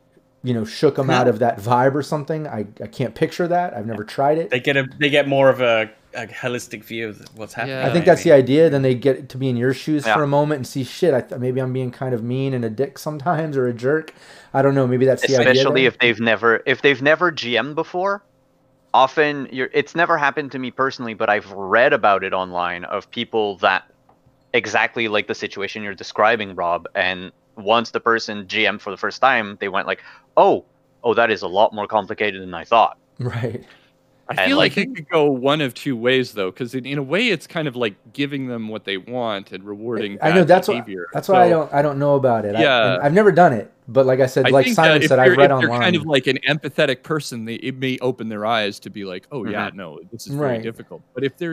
shook them out of that vibe or something. I can't picture that. I've never tried it. They get more of a holistic view of what's happening. I think that's the idea. Then they get to be in your shoes for a moment and see, shit, maybe I'm being kind of mean and a dick sometimes, or a jerk. I don't know. Maybe that's the idea. Especially if they've never GM'd before. Often, it's never happened to me personally, but I've read about it online of people that exactly like the situation you're describing, Rob. And once the person GM'd for the first time, they went like, oh, that is a lot more complicated than I thought. Right. I feel like it could go one of two ways, though, because in a way, it's kind of like giving them what they want and rewarding bad behavior. That's why I don't know about it. Yeah. I've never done it, but like I said, like Simon said, I've read online. If you're kind of like an empathetic person, it may open their eyes to be like, oh yeah, no, this is very difficult. But if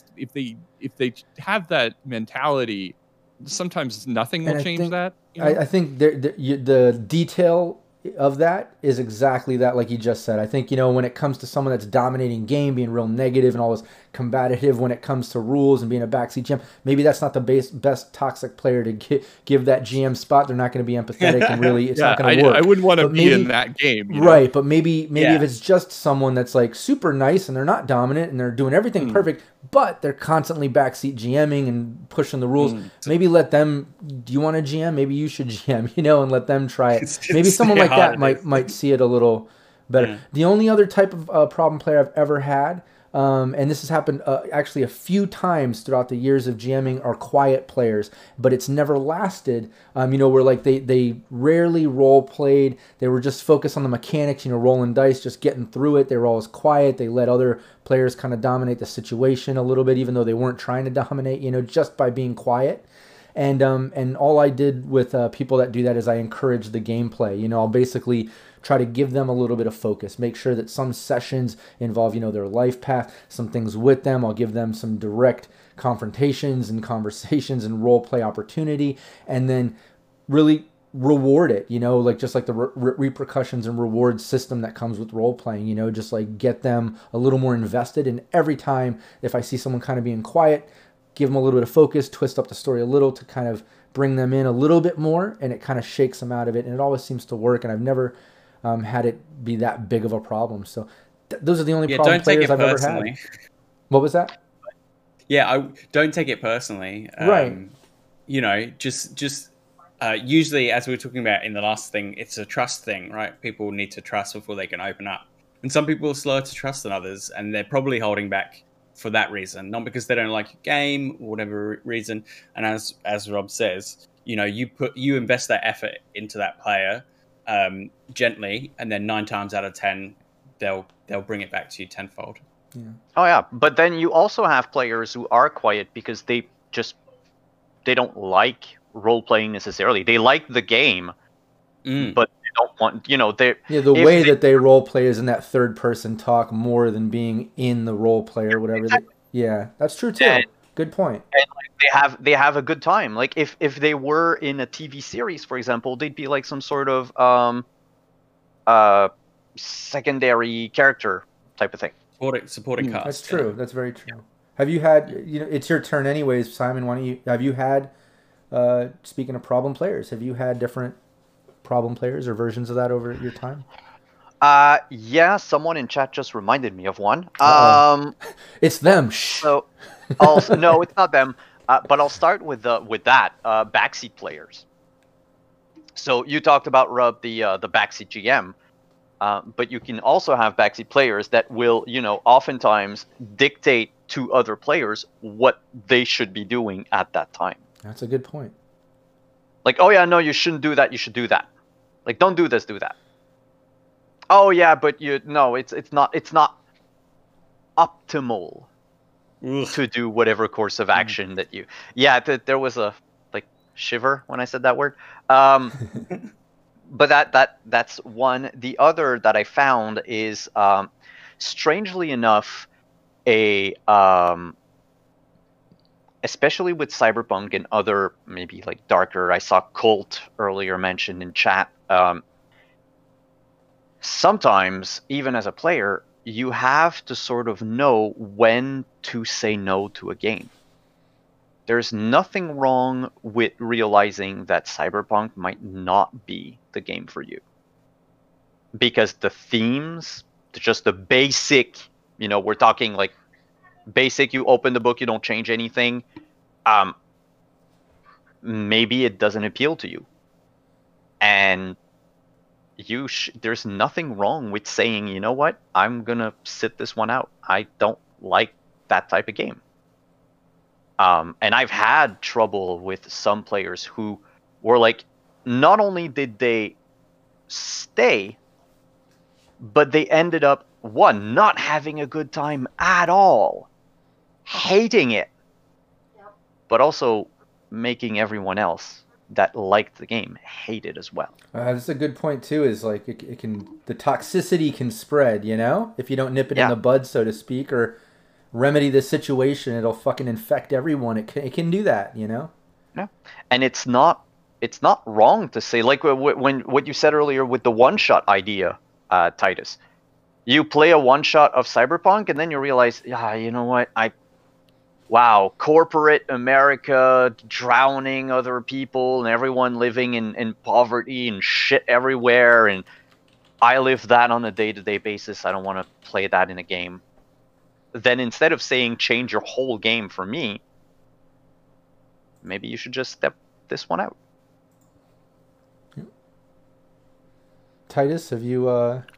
they have that mentality, sometimes nothing will change that. I think the detail of that is exactly that, like you just said. I think, when it comes to someone that's dominating game, being real negative and always combative when it comes to rules and being a backseat GM, maybe that's not the best toxic player to give that GM spot. They're not going to be empathetic and really it's not going to work. I wouldn't want to be in that game. Right, but maybe if it's just someone that's like super nice and they're not dominant and they're doing everything perfect, but they're constantly backseat GMing and pushing the rules, maybe let them, do you want to GM? Maybe you should GM, and let them try it. Maybe someone like that might see it a little better. The only other type of problem player I've ever had, and this has happened actually a few times throughout the years of GMing, are quiet players, but it's never lasted. Where like they rarely role played. They were just focused on the mechanics, rolling dice, just getting through it. They were always quiet. They let other players kind of dominate the situation a little bit, even though they weren't trying to dominate, just by being quiet. And all I did with people that do that is I encourage the gameplay. I'll basically try to give them a little bit of focus, make sure that some sessions involve, their life path, some things with them. I'll give them some direct confrontations and conversations and role play opportunity, and then really reward it, just like the repercussions and reward system that comes with role playing, just like get them a little more invested. And every time if I see someone kind of being quiet, give them a little bit of focus, twist up the story a little to kind of bring them in a little bit more, and it kind of shakes them out of it. And it always seems to work, and I've never had it be that big of a problem. So those are the only problem players I've ever had. What was that? Yeah, I don't take it personally. Right. Usually, as we were talking about in the last thing, it's a trust thing, right? People need to trust before they can open up. And some people are slower to trust than others, and they're probably holding back for that reason, not because they don't like your game or whatever reason. And as Rob says, you invest that effort into that player gently, and then 9 times out of 10 they'll bring it back to you tenfold. Yeah. Oh yeah, but then you also have players who are quiet because they just like role playing necessarily. They like the game, but they don't want, they the way that they role play is in that third person talk more than being in the role play or whatever. Exactly. That's true too. And, good point. And like, they have a good time. Like if they were in a TV series, for example, they'd be like some sort of secondary character type of thing. Supporting cast. That's true. That's very true. Have you had, it's your turn anyways, Simon. Have you had, speaking of problem players, have you had different problem players or versions of that over your time? Yeah, someone in chat just reminded me of one. It's them. Shh. So, no, it's not them. But I'll start with that backseat players. So you talked about, Rob, the backseat GM. But you can also have backseat players that will, oftentimes dictate to other players what they should be doing at that time. That's a good point. Like, oh yeah, no, you shouldn't do that. You should do that. Like, don't do this, do that. Oh yeah, but it's not optimal to do whatever course of action that you. Yeah, there was a shiver when I said that word. But that's one. The other that I found is, strangely enough, especially with Cyberpunk and other maybe like darker. I saw Cult earlier mentioned in chat. Sometimes, even as a player, you have to sort of know when to say no to a game. There's nothing wrong with realizing that Cyberpunk might not be the game for you. Because the themes, just the basic, we're talking like basic, you open the book, you don't change anything. Maybe it doesn't appeal to you. And there's nothing wrong with saying, you know what, I'm going to sit this one out. I don't like that type of game. And I've had trouble with some players who were like, not only did they stay, but they ended up, one, not having a good time at all, hating it, but also making everyone else that liked the game hate it as well. That's a good point too, is like the toxicity can spread, if you don't nip it in the bud, so to speak, or remedy the situation, it'll fucking infect everyone. It can do that, Yeah. And it's not wrong to say, like when what you said earlier with the one-shot idea, Titus. You play a one-shot of Cyberpunk and then you realize, yeah, you know what? Wow, corporate America drowning other people and everyone living in poverty and shit everywhere, and I live that on a day-to-day basis. I don't want to play that in a game. Then instead of saying change your whole game for me, maybe you should just step this one out. Titus, have you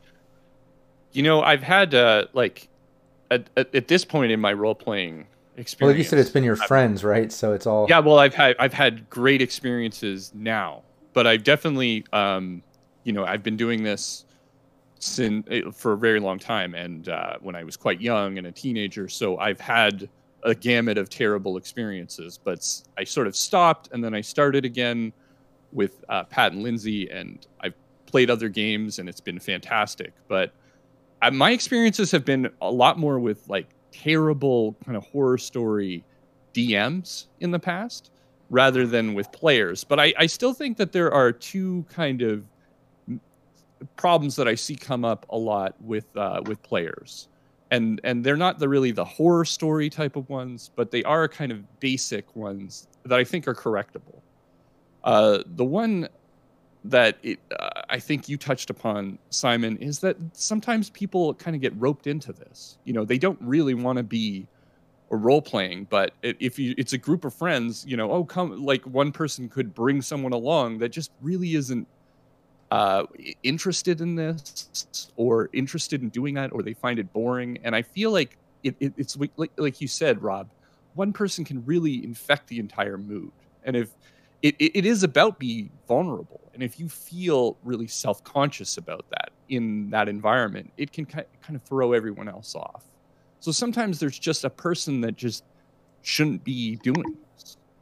I've had at this point in my role playing experience. Well, like you said, it's been your friends, right? So it's all. Yeah, well, I've had great experiences now, but I've definitely I've been doing this for a very long time, and when I was quite young and a teenager, so I've had a gamut of terrible experiences. But I sort of stopped, and then I started again with Pat and Lindsay, and I've played other games, and it's been fantastic. But my experiences have been a lot more with like terrible kind of horror story DMs in the past, rather than with players. But I still think that there are two kind of problems that I see come up a lot with players, and they're not really the horror story type of ones, but they are kind of basic ones that I think are correctable. The one that I think you touched upon, Simon, is that sometimes people kind of get roped into this. They don't really want to be a role playing, but if it's a group of friends, come, like one person could bring someone along that just really isn't interested in this or interested in doing that, or they find it boring. And I feel like it's like you said, Rob, one person can really infect the entire mood. And if it is about being vulnerable, and if you feel really self-conscious about that in that environment, it can kind of throw everyone else off. So sometimes there's just a person that just shouldn't be doing this.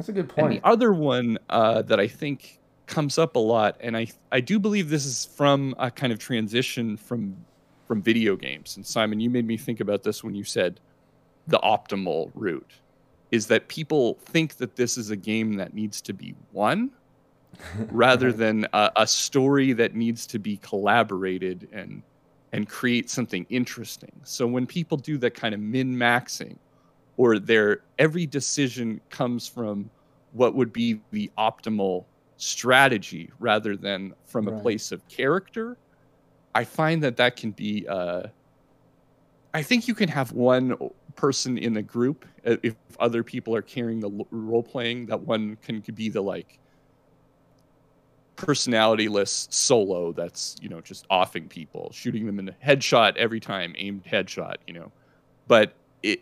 That's a good And point. the other one that I think comes up a lot, and I do believe this is from a kind of transition from video games. And Simon, you made me think about this when you said the optimal route, is that people think that this is a game that needs to be won rather than a story that needs to be collaborated and create something interesting. So when people do that kind of min-maxing, or every decision comes from what would be the optimal strategy rather than from a place of character, I find that can be I think you can have one person in the group, if other people are carrying the role playing, that one can be the like personalityless solo that's, you know, just offing people, shooting them in the headshot every time, aimed headshot, you know. But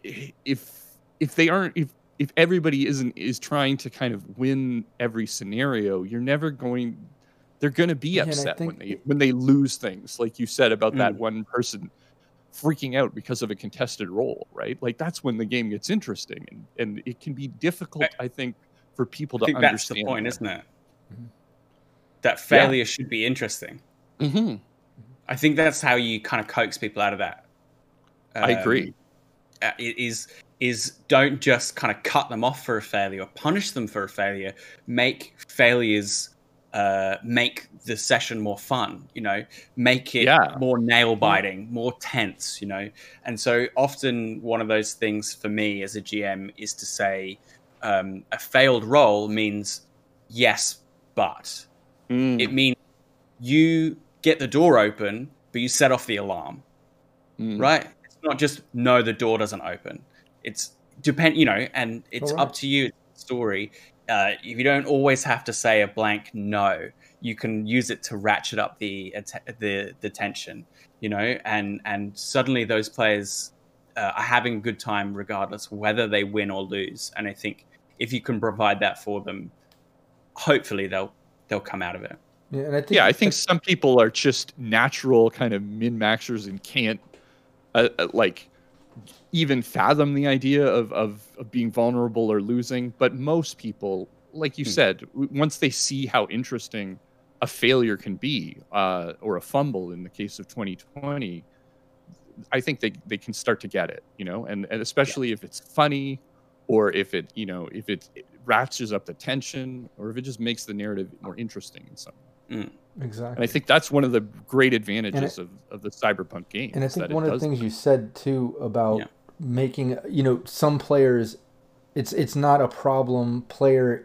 if they aren't, if everybody is trying to kind of win every scenario, they're going to be upset when they lose things, like you said about that one person freaking out because of a contested role, right? Like that's when the game gets interesting, and it can be difficult, I think, for people to understand. That's the point, isn't it? Mm-hmm. That failure should be interesting. Mm-hmm. I think that's how you kind of coax people out of that. I agree. It is don't just kind of cut them off for a failure, punish them for a failure, make failures make the session more fun, you know, make it more nail biting, more tense, you know. And so often one of those things for me as a GM is to say a failed roll means yes, but it means you get the door open, but you set off the alarm, right? It's not just no, the door doesn't open. It's you know, and it's up to you. It's a story. If you don't always have to say a blank no, you can use it to ratchet up the tension, you know, and suddenly those players are having a good time regardless whether they win or lose. And I think if you can provide that for them, hopefully they'll come out of it. Yeah, and I think some people are just natural kind of min-maxers and can't like even fathom the idea of being vulnerable or losing. But most people, like you said, once they see how interesting a failure can be, or a fumble in the case of 2020, I think they can start to get it, you know, and especially if it's funny, or if it, you know, if it ratchets up the tension, or if it just makes the narrative more interesting in some way. Exactly. And I think that's one of the great advantages of the Cyberpunk game. And I think one of the things you said too about making, you know, some players, it's not a problem player.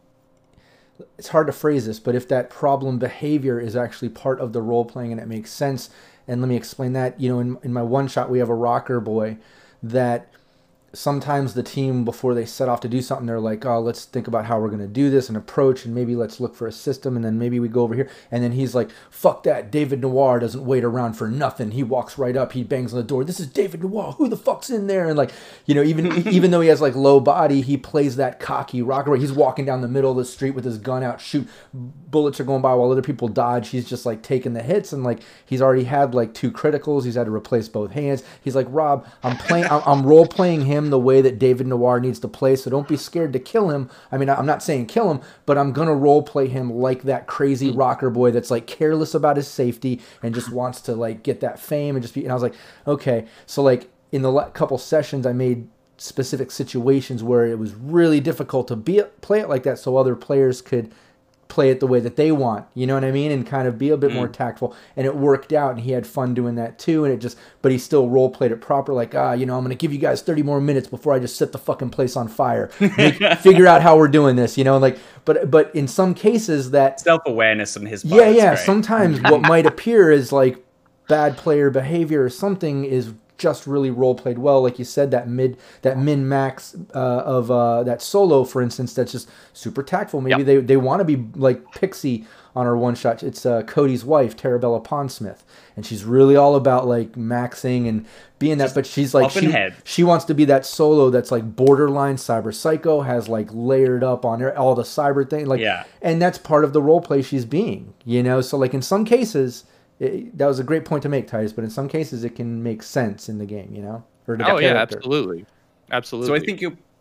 It's hard to phrase this, but if that problem behavior is actually part of the role playing and it makes sense, and let me explain that. You know, in my one shot, we have a rocker boy that sometimes the team, before they set off to do something, they're like, oh, let's think about how we're going to do this and approach, and maybe let's look for a system, and then maybe we go over here. And then he's like, fuck that. David Noir doesn't wait around for nothing. He walks right up. He bangs on the door. This is David Noir. Who the fuck's in there? And like, you know, even though he has like low body, he plays that cocky rocker. He's walking down the middle of the street with his gun out, shoot. Bullets are going by while other people dodge. He's just like taking the hits, and like he's already had like 2 criticals. He's had to replace both hands. He's like, Rob, I'm role playing him the way that David Noir needs to play, so don't be scared to kill him. I mean, I'm not saying kill him, but I'm gonna role play him like that crazy rocker boy that's like careless about his safety and just wants to like get that fame and just be. And I was like, okay, so like in the couple sessions, I made specific situations where it was really difficult to play it like that, so other players could play it the way that they want, you know what I mean, and kind of be a bit more tactful. And it worked out, and he had fun doing that too. And but he still role played it proper, like, you know, I'm gonna give you guys 30 more minutes before I just set the fucking place on fire. Figure out how we're doing this, you know, like. But in some cases, that self-awareness in his part, great. Sometimes what might appear as like bad player behavior or something is just really role played well, like you said, that min max of that solo, for instance, that's just super tactful. Maybe they want to be like Pixie on her one shot. It's Cody's wife, Tarabella Pondsmith, and she's really all about like maxing and being that. But she's like she wants to be that solo that's like borderline cyber psycho, has like layered up on her all the cyber thing, like and that's part of the role play she's being, you know. So like in some cases. That was a great point to make, Titus, but in some cases it can make sense in the game, you know? Yeah, absolutely. Absolutely. So I think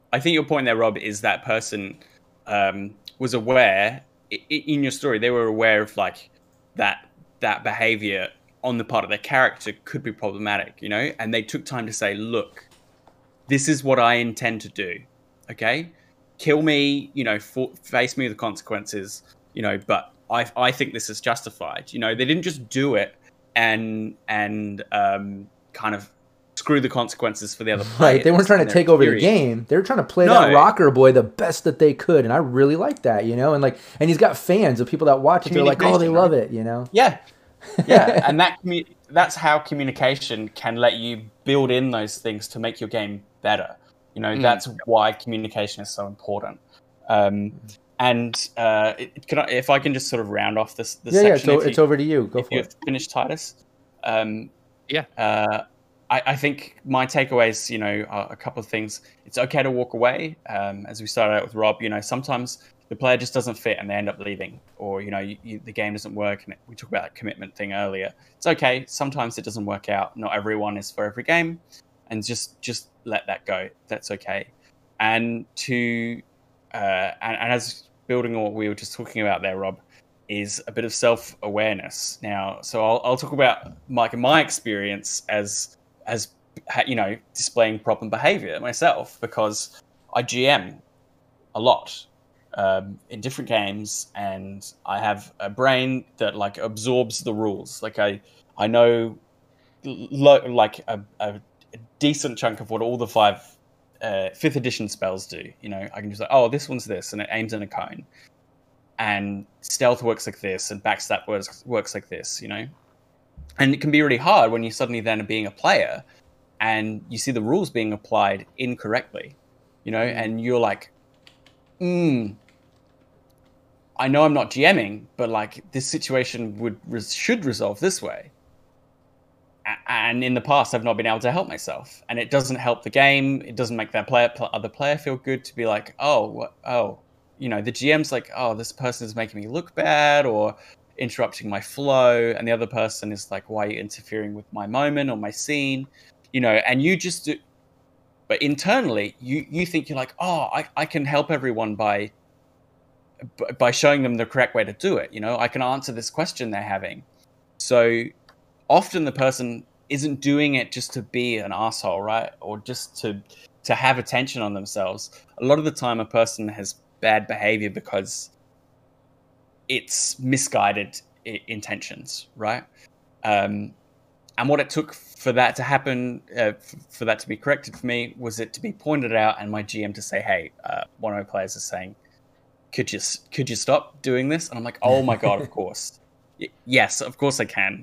I think your point there, Rob, is that person was aware in your story. They were aware of like that behavior on the part of their character could be problematic, you know, and they took time to say, look, this is what I intend to do. Okay, kill me, you know, face me with the consequences, you know, but I think this is justified. You know, they didn't just do it and kind of screw the consequences for the other players. Right, they weren't trying to take over the game. They were trying to play that rocker boy the best that they could, and I really like that, you know. And he's got fans of people that watch it. They're like, oh, they love it, you know. Yeah, and that's how communication can let you build in those things to make your game better. You know, that's why communication is so important. If I can just sort of round off this section. Yeah, so it's over to you. Go for it. Finish, Titus. I think my takeaways, you know, are a couple of things. It's okay to walk away. As we started out with Rob, you know, sometimes the player just doesn't fit and they end up leaving, or, you know, the game doesn't work. And we talked about that commitment thing earlier. It's okay. Sometimes it doesn't work out. Not everyone is for every game, and just let that go. That's okay. And as building on what we were just talking about there, Rob, is a bit of self-awareness. Now, so I'll talk about my experience as you know, displaying problem behavior myself, because I GM a lot in different games, and I have a brain that like absorbs the rules. Like I know like a decent chunk of what all the 5 5th edition spells do. You know, I can just like, oh, this one's this, and it aims in a cone, and stealth works like this, and backstab works like this. You know, and it can be really hard when you suddenly then are being a player and you see the rules being applied incorrectly, you know, and you're like, I know I'm not GMing, but like this situation should resolve this way. And in the past, I've not been able to help myself, and it doesn't help the game. It doesn't make that other player feel good to be like, you know, the GM's like, oh, this person is making me look bad or interrupting my flow, and the other person is like, why are you interfering with my moment or my scene? You know, and you just do, but internally you think you're like, oh, I can help everyone by showing them the correct way to do it. You know, I can answer this question they're having. So often the person isn't doing it just to be an asshole, right? Or just to have attention on themselves. A lot of the time a person has bad behavior because it's misguided intentions, right? And what it took for that to happen, for that to be corrected for me, was it to be pointed out and my GM to say, hey, one of my players is saying, could you stop doing this? And I'm like, oh my God, of course. Yes, of course I can.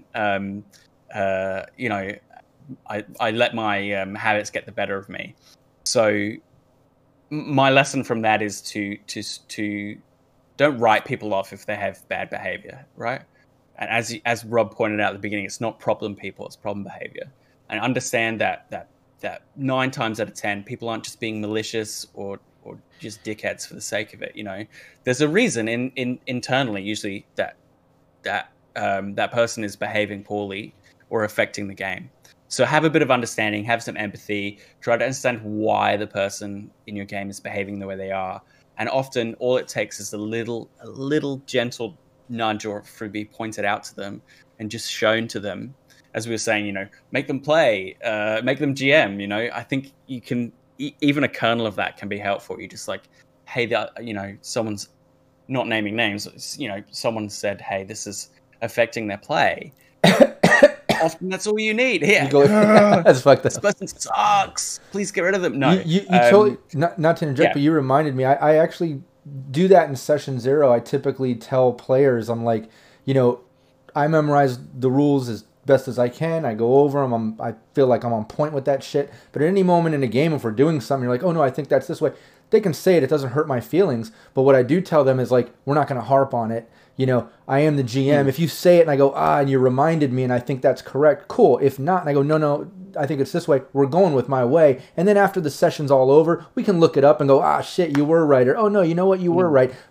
You know, I let my habits get the better of me. So my lesson from that is to don't write people off if they have bad behavior, right? And as Rob pointed out at the beginning, it's not problem people, it's problem behavior. And understand that 9 times out of 10, people aren't just being malicious or just dickheads for the sake of it. You know, there's a reason internally usually that person is behaving poorly or affecting the game. So have a bit of understanding, have some empathy, try to understand why the person in your game is behaving the way they are. And often all it takes is a little gentle nudge or to be pointed out to them and just shown to them. As we were saying, you know, make them play, make them GM, you know. I think you can, even a kernel of that can be helpful. You just like, hey, you know, someone's not naming names, you know, someone said, hey, this is affecting their play. Often that's all you need. Yeah, you go, that's fucked up. This person sucks. Please get rid of them. No, you totally, not to interject, but you reminded me. I actually do that in session 0. I typically tell players, I'm like, you know, I memorize the rules as best as I can. I go over them. I feel like I'm on point with that shit. But at any moment in a game, if we're doing something, you're like, oh no, I think that's this way. They can say it. It doesn't hurt my feelings. But what I do tell them is like, we're not going to harp on it. You know, I am the GM. If you say it and I go, and you reminded me and I think that's correct, cool. If not, and I go, no, I think it's this way, we're going with my way. And then after the session's all over, we can look it up and go, shit, you were right. Or, oh, no, you know what, you were right.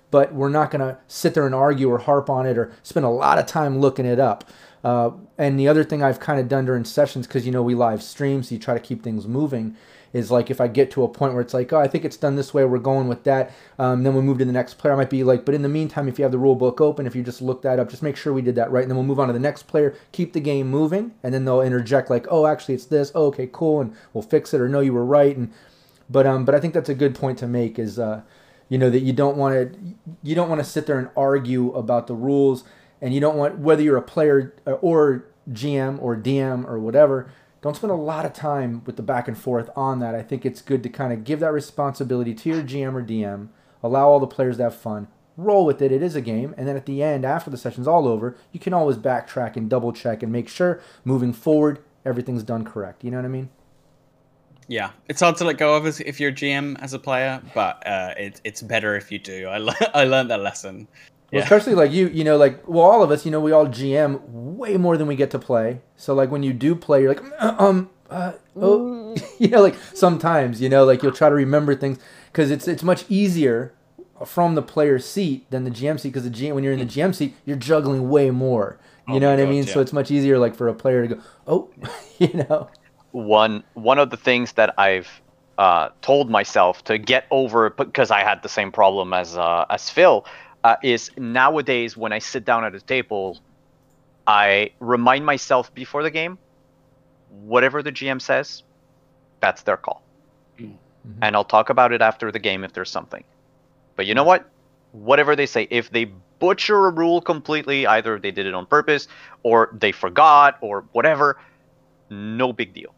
but we're not going to sit there and argue or harp on it or spend a lot of time looking it up. And the other thing I've kind of done during sessions, because, we live stream, so you try to keep things moving, is like if I get to a point where it's like, oh, I think it's done this way, we're going with that, then we'll move to the next player. I might be like, but in the meantime, if you have the rule book open, if you just look that up, just make sure we did that right, and then we'll move on to the next player, keep the game moving, and then they'll interject like, oh, actually it's this, oh, okay, cool, and we'll fix it, or no, you were right. But I think that's a good point to make is, that you don't want to sit there and argue about the rules, and you don't want, whether you're a player or GM or DM or whatever, don't spend a lot of time with the back and forth on that. I think it's good to kind of give that responsibility to your GM or DM, allow all the players to have fun, roll with it. It is a game. And then at the end, after the session's all over, you can always backtrack and double check and make sure moving forward, everything's done correct. You know what I mean? Yeah, it's hard to let go of if you're a GM as a player, but it's better if you do. I learned that lesson. Well, especially like all of us, we all GM way more than we get to play. So like when you do play, you're like, like sometimes, like you'll try to remember things because it's much easier from the player's seat than the GM seat, because when you're in the GM seat, you're juggling way more. You know what I mean? Yeah. So it's much easier like for a player to go, One of the things that I've told myself to get over, because I had the same problem as Phil, is nowadays when I sit down at a table, I remind myself before the game, whatever the GM says, that's their call. Mm-hmm. And I'll talk about it after the game if there's something. But you know what? Whatever they say, if they butcher a rule completely, either they did it on purpose or they forgot or whatever, no big deal.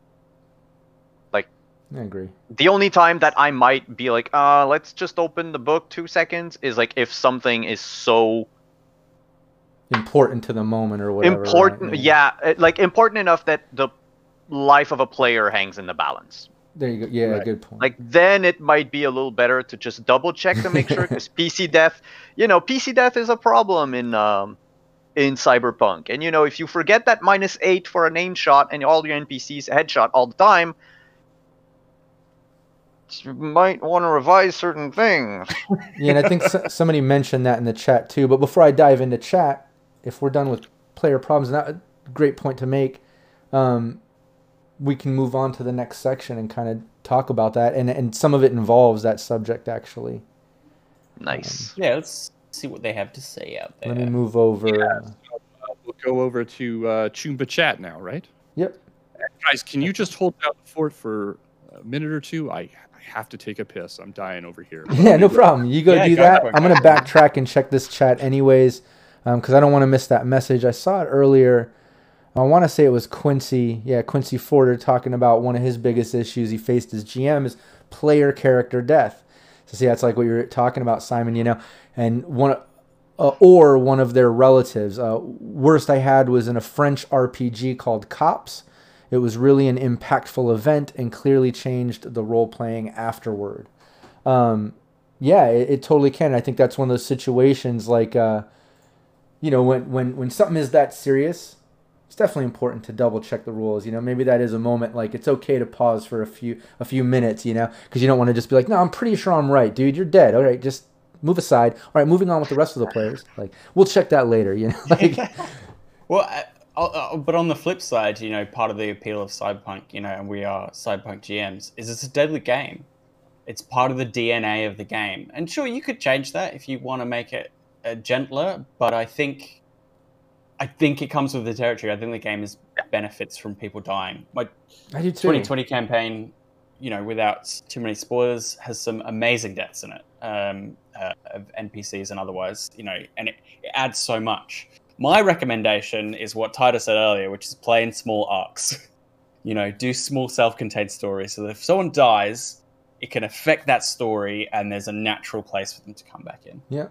I agree. The only time that I might be like, let's just open the book 2 seconds is like if something is so important to the moment or whatever. Important, right? Yeah, like important enough that the life of a player hangs in the balance. There you go. Yeah, right. Good point. Like then it might be a little better to just double check to make sure, because PC death is a problem in Cyberpunk. And if you forget that -8 for a name shot and all your NPCs headshot all the time, you might want to revise certain things. Yeah, and I think somebody mentioned that in the chat too. But before I dive into chat, if we're done with player problems, and that's a great point to make, we can move on to the next section and kind of talk about that. And some of it involves that subject, actually. Nice. Yeah, let's see what they have to say out there. Let me move over. Yeah, so, we'll go over to Choomba Chat now, right? Yep. Guys, can you just hold down the fort for a minute or two? I have to take a piss. I'm dying over here. Yeah, no problem. You go do that. I'm going to backtrack and check this chat anyways, because I don't want to miss that message. I saw it earlier. I want to say it was Quincy. Yeah, Quincy Forder talking about one of his biggest issues he faced as GM is player character death. So see, that's like what you're talking about, Simon, and one of their relatives. Worst I had was in a French RPG called Cops. It was really an impactful event and clearly changed the role-playing afterward. It totally can. I think that's one of those situations like, when something is that serious, it's definitely important to double-check the rules. Maybe that is a moment, like it's okay to pause for a few minutes, because you don't want to just be like, no, I'm pretty sure I'm right, dude, you're dead. All right, just move aside. All right, moving on with the rest of the players. Like, we'll check that later, Well, but on the flip side, part of the appeal of Cyberpunk, and we are Cyberpunk GMs, is it's a deadly game. It's part of the DNA of the game. And sure, you could change that if you want to make it gentler, but I think it comes with the territory. I think the game benefits from people dying. My I do too. 2020 campaign, without too many spoilers, has some amazing deaths in it, of NPCs and otherwise, and it adds so much. My recommendation is what Titus said earlier, which is play in small arcs. Do small self-contained stories so that if someone dies, it can affect that story and there's a natural place for them to come back in. Yeah.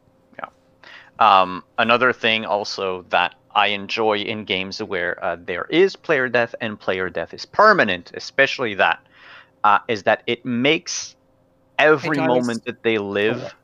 Another thing also that I enjoy in games where there is player death and player death is permanent, especially that, is that it makes every moment that they live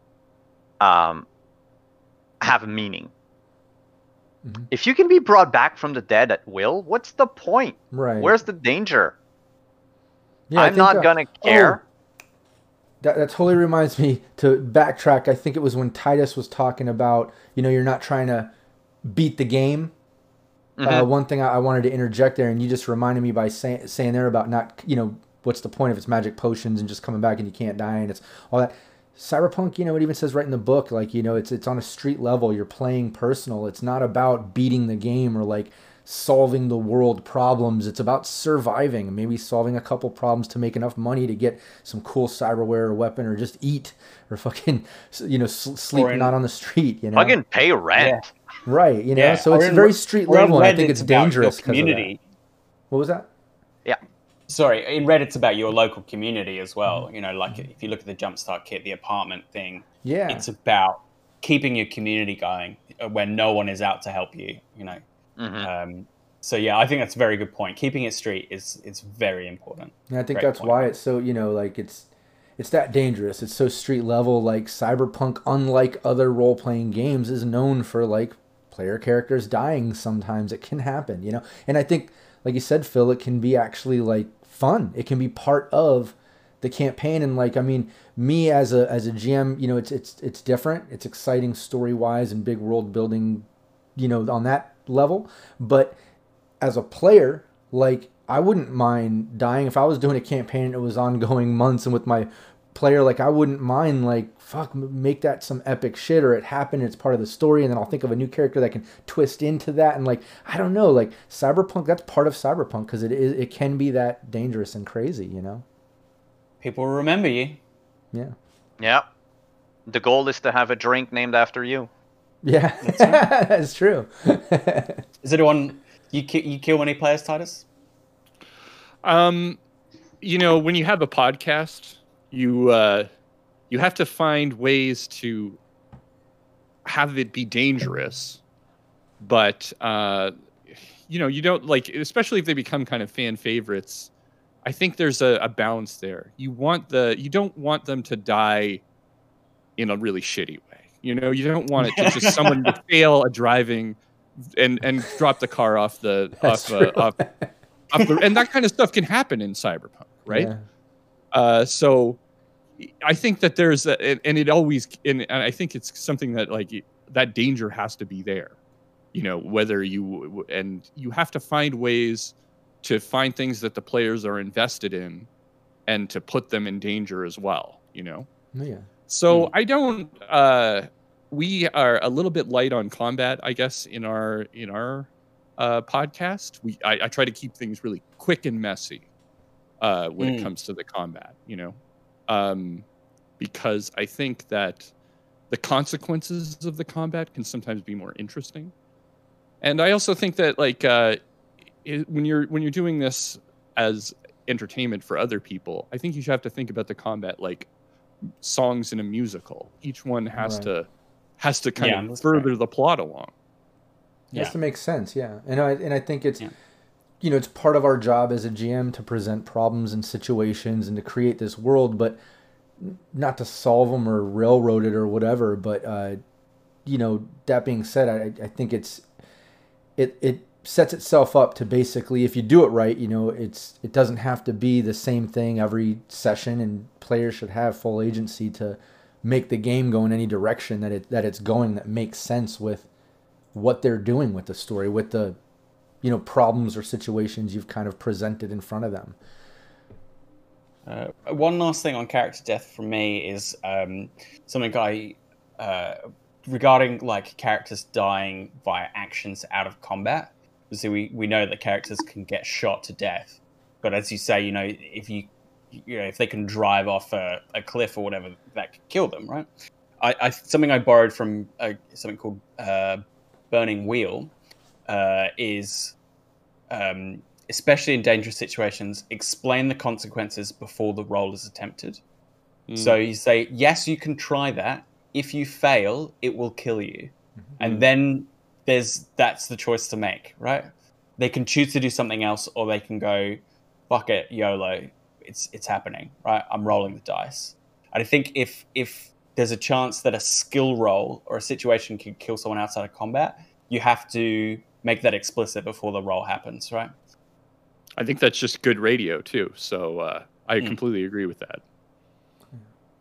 have meaning. Mm-hmm. If you can be brought back from the dead at will, what's the point? Right. Where's the danger? Yeah, I'm not gonna care. that totally reminds me to backtrack. I think it was when Titus was talking about, you're not trying to beat the game. One thing I wanted to interject there, and you just reminded me by saying there about not, what's the point if it's magic potions and just coming back and you can't die and it's all that. Cyberpunk, it even says right in the book, like, it's on a street level. You're playing personal. It's not about beating the game or like solving the world problems. It's about surviving, maybe solving a couple problems to make enough money to get some cool cyberware or weapon, or just eat, or fucking, sleep not on the street, Fucking pay rent. Yeah. Right, so it's very street level, and I think it's dangerous because of that. What was that? Yeah. Sorry, in Red, it's about your local community as well. Like if you look at the Jumpstart Kit, the apartment thing, it's about keeping your community going when no one is out to help you, So yeah, I think that's a very good point. Keeping it street is very important. And I think that's why it's so, like it's that dangerous. It's so street level. Like Cyberpunk, unlike other role-playing games, is known for like player characters dying sometimes. It can happen, And I think, like you said, Phil, it can be actually like fun. It can be part of the campaign, and like, I mean, me as a GM, it's different. It's exciting story-wise and big world building, on that level. But as a player, like, I wouldn't mind dying if I was doing a campaign and it was ongoing months, and with my player, like, I wouldn't mind, like, fuck, make that some epic shit, or it happened, it's part of the story, and then I'll think of a new character that can twist into that. And like, I don't know, like Cyberpunk, that's part of Cyberpunk, because it can be that dangerous and crazy, People remember you. Yeah. Yeah. The goal is to have a drink named after you. Yeah, that's true. Is it one you kill many players, Titus? When you have a podcast, you have to find ways to have it be dangerous, but you don't, like, especially if they become kind of fan favorites. I think there's a balance there. You don't want them to die in a really shitty way. You don't want it to just someone to fail at driving and drop the car off the and that kind of stuff can happen in Cyberpunk, right? Yeah. So I think that there's and I think it's something that, like, that danger has to be there. Whether you have to find ways to find things that the players are invested in and to put them in danger as well, Yeah. So I don't, we are a little bit light on combat, I guess, in our podcast. I try to keep things really quick and messy when it comes to the combat, because I think that the consequences of the combat can sometimes be more interesting. And I also think that, like, when you're doing this as entertainment for other people, I think you should have to think about the combat like songs in a musical. Each one has to kind of further the plot along. It has to make sense, yeah. And I think it's it's part of our job as a GM to present problems and situations and to create this world, but not to solve them or railroad it or whatever. But that being said, I think it sets itself up to basically, if you do it right, it doesn't have to be the same thing every session, and players should have full agency to make the game go in any direction that it's going, that makes sense with what they're doing with the story, with the problems or situations you've kind of presented in front of them. One last thing on character death from me is something regarding, like, characters dying via actions out of combat. So we know that characters can get shot to death, but as you say, if they can drive off a cliff or whatever, that could kill them, right? Something I borrowed from something called Burning Wheel is, especially in dangerous situations, explain the consequences before the roll is attempted. So you say, yes, you can try that. If you fail, it will kill you. And then that's the choice to make, right? They can choose to do something else, or they can go, fuck it, YOLO, it's happening, right? I'm rolling the dice. And I think if there's a chance that a skill roll or a situation can kill someone outside of combat, you have to make that explicit before the roll happens, right? I think that's just good radio too. So I completely agree with that.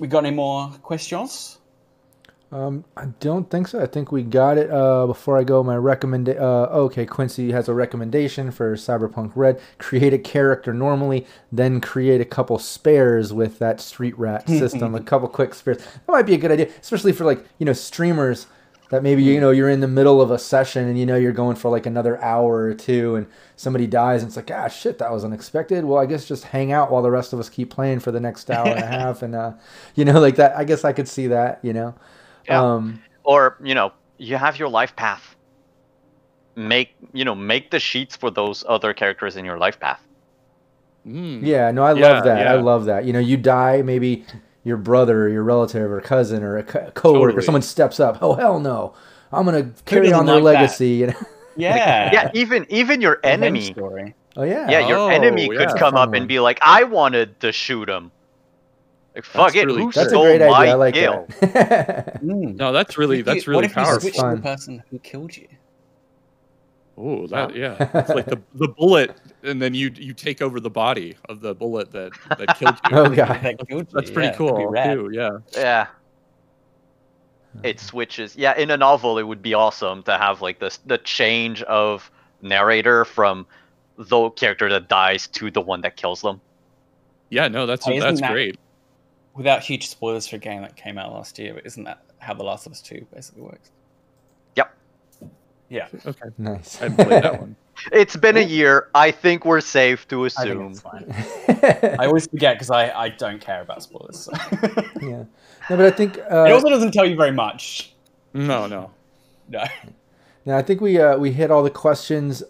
we got any more questions? I don't think so. I think we got it. Before I go, my okay, Quincy has a recommendation for Cyberpunk Red. Create a character normally, then create a couple spares with that Street Rat system. A couple quick spares. That might be a good idea, especially for streamers that maybe you're in the middle of a session and you're going for like another hour or two, and somebody dies and it's like, shit, that was unexpected. Well, I guess just hang out while the rest of us keep playing for the next hour and a half, and like that. I guess I could see that. Yeah. Or you have your life path. Make the sheets for those other characters in your life path. Yeah, no, I love that. Yeah. I love that. You die, maybe your brother or your relative or cousin or a coworker, someone steps up. Oh, hell no, I'm gonna carry on their legacy. Yeah, even your enemy. Story. Oh yeah, yeah, your enemy could come up and be like, I wanted to shoot him. Like, fuck it, who stole my kill? I like that. No, that's really what if powerful. You switch to the person who killed you? Oh, it's like the bullet, and then you take over the body of the bullet that killed you. Oh god, that's pretty cool too. Yeah. Yeah. It switches. Yeah, in a novel, it would be awesome to have like the change of narrator from the character that dies to the one that kills them. Yeah, no, that's great. Without huge spoilers for a game that came out last year, but isn't that how The Last of Us 2 basically works? Yep. Yeah. Okay. Nice. I haven't played that one. It's been a year. I think we're safe to assume. I think it's fine. I always forget because I don't care about spoilers. So. Yeah. No, but I think it also doesn't tell you very much. No. No. Now I think we hit all the questions.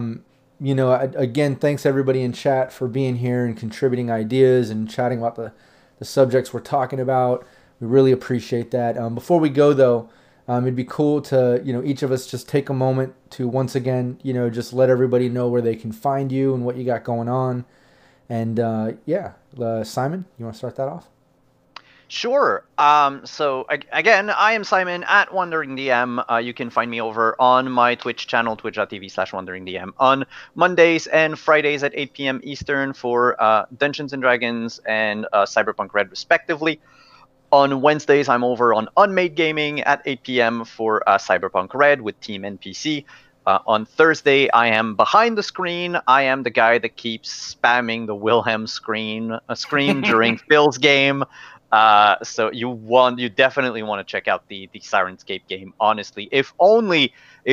Again, thanks everybody in chat for being here and contributing ideas and chatting about the subjects we're talking about. We really appreciate that. Before we go though, it'd be cool to, each of us just take a moment to once again, just let everybody know where they can find you and what you got going on. And Simon, you want to start that off? Sure. So again, I am Simon at WanderingDM. You can find me over on my Twitch channel, twitch.tv/WanderingDM, on Mondays and Fridays at 8 p.m. Eastern for Dungeons and Dragons and Cyberpunk Red, respectively. On Wednesdays, I'm over on Unmade Gaming at 8 p.m. for Cyberpunk Red with Team NPC. On Thursday, I am behind the screen. I am the guy that keeps spamming the Wilhelm screen during Phil's game. So you definitely want to check out the Sirenscape game, honestly, if only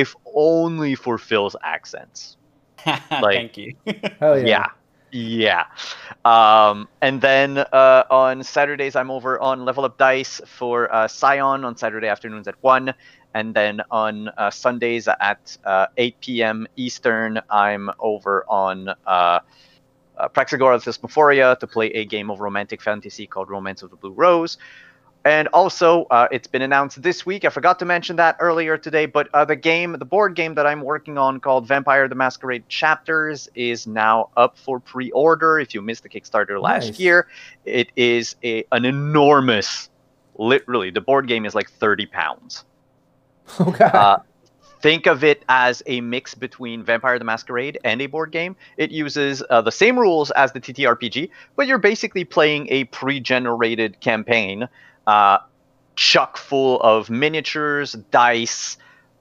for Phil's accents. Thank you. Hell yeah. Yeah. And then on Saturdays, I'm over on Level Up Dice for Scion on Saturday afternoons at 1. And then on Sundays at 8 p.m. Eastern, I'm over on Praxagora Thesmophoria to play a game of romantic fantasy called Romance of the Blue Rose. And also, it's been announced this week, I forgot to mention that earlier today, but the board game that I'm working on called Vampire the Masquerade Chapters is now up for pre-order. If you missed the Kickstarter last year, it is an enormous, literally, the board game is like 30 pounds. Oh, God. Think of it as a mix between Vampire the Masquerade and a board game. It uses the same rules as the TTRPG, but you're basically playing a pre-generated campaign chock full of miniatures, dice,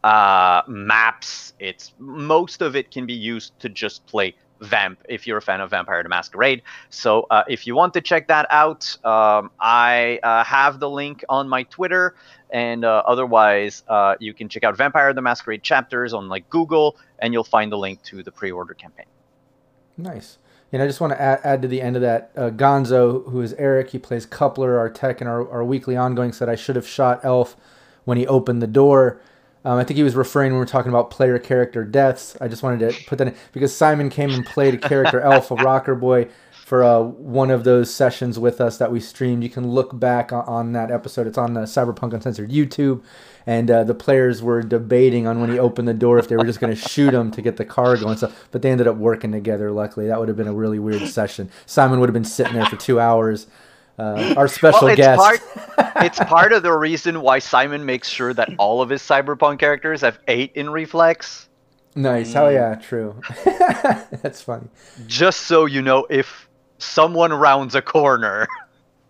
maps. Most of it can be used to just play Vamp if you're a fan of Vampire the Masquerade. So if you want to check that out, I have the link on my Twitter, and otherwise you can check out Vampire the Masquerade Chapters on Google, and you'll find the link to the pre-order campaign. Nice. And I just want to add to the end of that, Gonzo, who is Eric, he plays Coupler, our tech in our weekly ongoing, said I should have shot Elf when he opened the door. I think he was referring when we were talking about player character deaths. I just wanted to put that in because Simon came and played a character Elf, a rocker boy, for one of those sessions with us that we streamed. You can look back on that episode. It's on the Cyberpunk Uncensored YouTube. And the players were debating on when he opened the door if they were just going to shoot him to get the car going. But they ended up working together, luckily. That would have been a really weird session. Simon would have been sitting there for 2 hours. Our special guest. It's part of the reason why Simon makes sure that all of his Cyberpunk characters have 8 in reflex. Nice. Hell yeah, true. That's funny. Just so you know, if someone rounds a corner.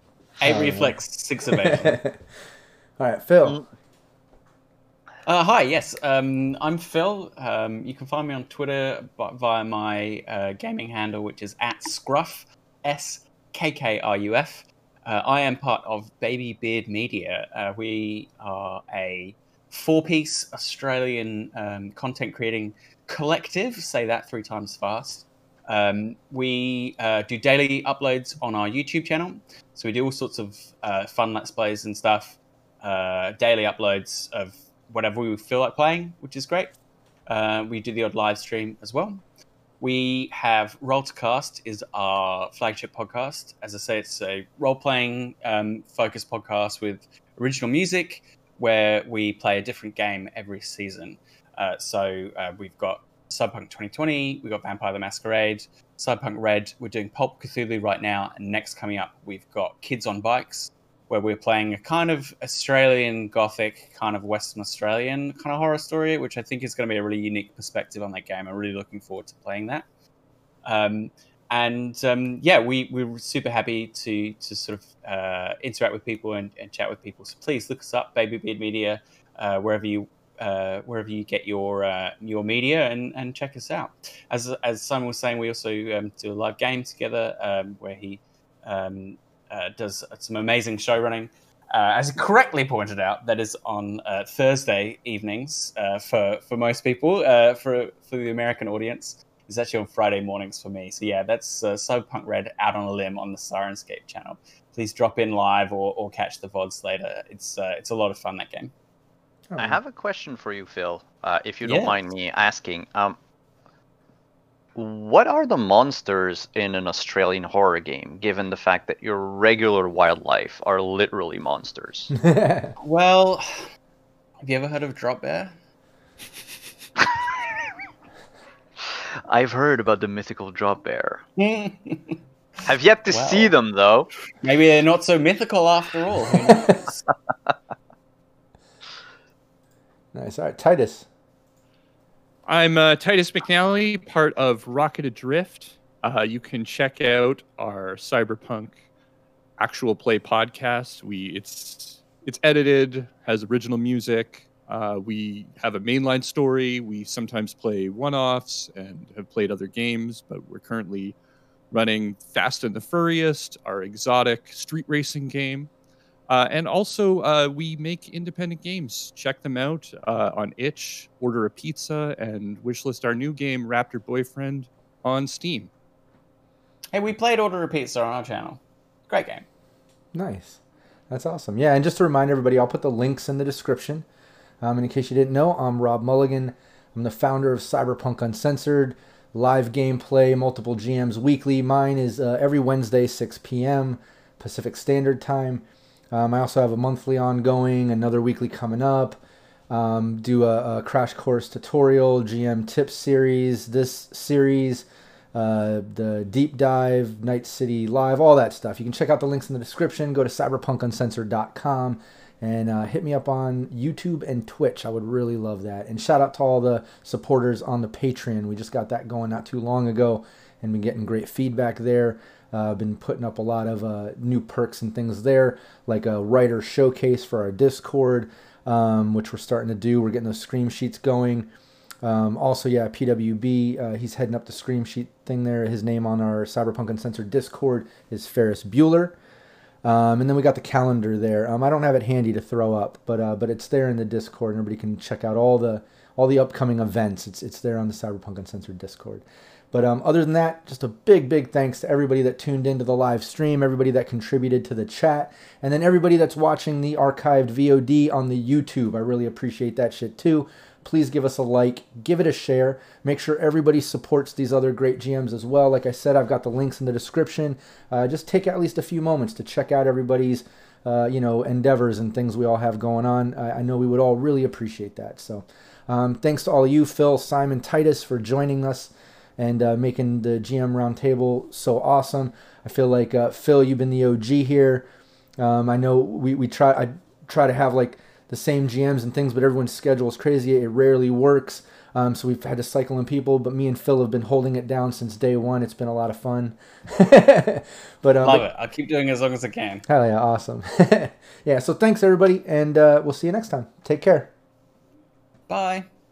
8 reflex, 6 evasion. All right, Phil. Hi, yes. I'm Phil. You can find me on Twitter via my gaming handle, which is @Scruff, SKKRUF. I am part of Baby Beard Media. We are a 4-piece Australian content creating collective. Say that 3 times fast. We do daily uploads on our YouTube channel. So we do all sorts of fun Let's Plays and stuff. Daily uploads of whatever we feel like playing, which is great. We do the odd live stream as well. We have Roll to Cast is our flagship podcast. As I say, it's a role-playing focused podcast with original music where we play a different game every season. So we've got Cyberpunk 2020, we've got Vampire the Masquerade, Cyberpunk Red, we're doing Pulp Cthulhu right now, and next coming up we've got Kids on Bikes, where we're playing a kind of Australian Gothic, kind of Western Australian kind of horror story, which I think is going to be a really unique perspective on that game. I'm really looking forward to playing that. We're super happy to sort of interact with people and chat with people. So please look us up, Baby Beard Media, wherever you get your media, and check us out. As Simon was saying, we also do a live game together where he does some amazing show running. As he correctly pointed out, that is on Thursday evenings for most people. For the American audience, it's actually on Friday mornings for me. So yeah, that's Cyberpunk Red out on a limb on the Sirenscape channel. Please drop in live or catch the VODs later. It's a lot of fun, that game. I have a question for you, Phil, if you don't mind me asking. What are the monsters in an Australian horror game, given the fact that your regular wildlife are literally monsters? Well, have you ever heard of Drop Bear? I've heard about the mythical Drop Bear. Have yet to see them, though. Maybe they're not so mythical after all. Who knows? Nice. All right, Titus. I'm Titus McNally, part of Rocket Adrift. You can check out our Cyberpunk actual play podcast. It's edited, has original music. We have a mainline story. We sometimes play one-offs and have played other games, but we're currently running Fast and the Furriest, our exotic street racing game. And also, we make independent games. Check them out on itch, order a pizza, and wishlist our new game, Raptor Boyfriend, on Steam. Hey, we played Order a Pizza on our channel. Great game. Nice. That's awesome. Yeah, and just to remind everybody, I'll put the links in the description. And in case you didn't know, I'm Rob Mulligan. I'm the founder of Cyberpunk Uncensored, live gameplay, multiple GMs weekly. Mine is every Wednesday, 6 p.m. Pacific Standard Time. I also have a monthly ongoing, another weekly coming up. Do a crash course tutorial, GM tips series, this series, the deep dive, Night City Live, all that stuff. You can check out the links in the description. Go to cyberpunkuncensored.com and hit me up on YouTube and Twitch. I would really love that. And shout out to all the supporters on the Patreon. We just got that going not too long ago and been getting great feedback there. Been putting up a lot of new perks and things there, like a writer showcase for our Discord, which we're starting to do. We're getting those scream sheets going. Also, PWB, he's heading up the scream sheet thing there. His name on our Cyberpunk Uncensored Discord is Ferris Bueller. And then we got the calendar there. I don't have it handy to throw up, but it's there in the Discord, and everybody can check out all the upcoming events. It's there on the Cyberpunk Uncensored Discord. But other than that, just a big thanks to everybody that tuned into the live stream, everybody that contributed to the chat, and then everybody that's watching the archived VOD on the YouTube. I really appreciate that shit too. Please give us a like, give it a share. Make sure everybody supports these other great GMs as well. Like I said, I've got the links in the description. Just take at least a few moments to check out everybody's endeavors and things we all have going on. I know we would all really appreciate that. So thanks to all of you, Phil, Simon, Titus, for joining us and making the GM Roundtable so awesome. I feel like, Phil, you've been the OG here. I know I try to have like the same GMs and things, but everyone's schedule is crazy. It rarely works. So we've had to cycle in people, but me and Phil have been holding it down since day one. It's been a lot of fun. but Love it. I'll keep doing it as long as I can. Hell yeah, awesome. Yeah, so thanks everybody, and we'll see you next time. Take care. Bye.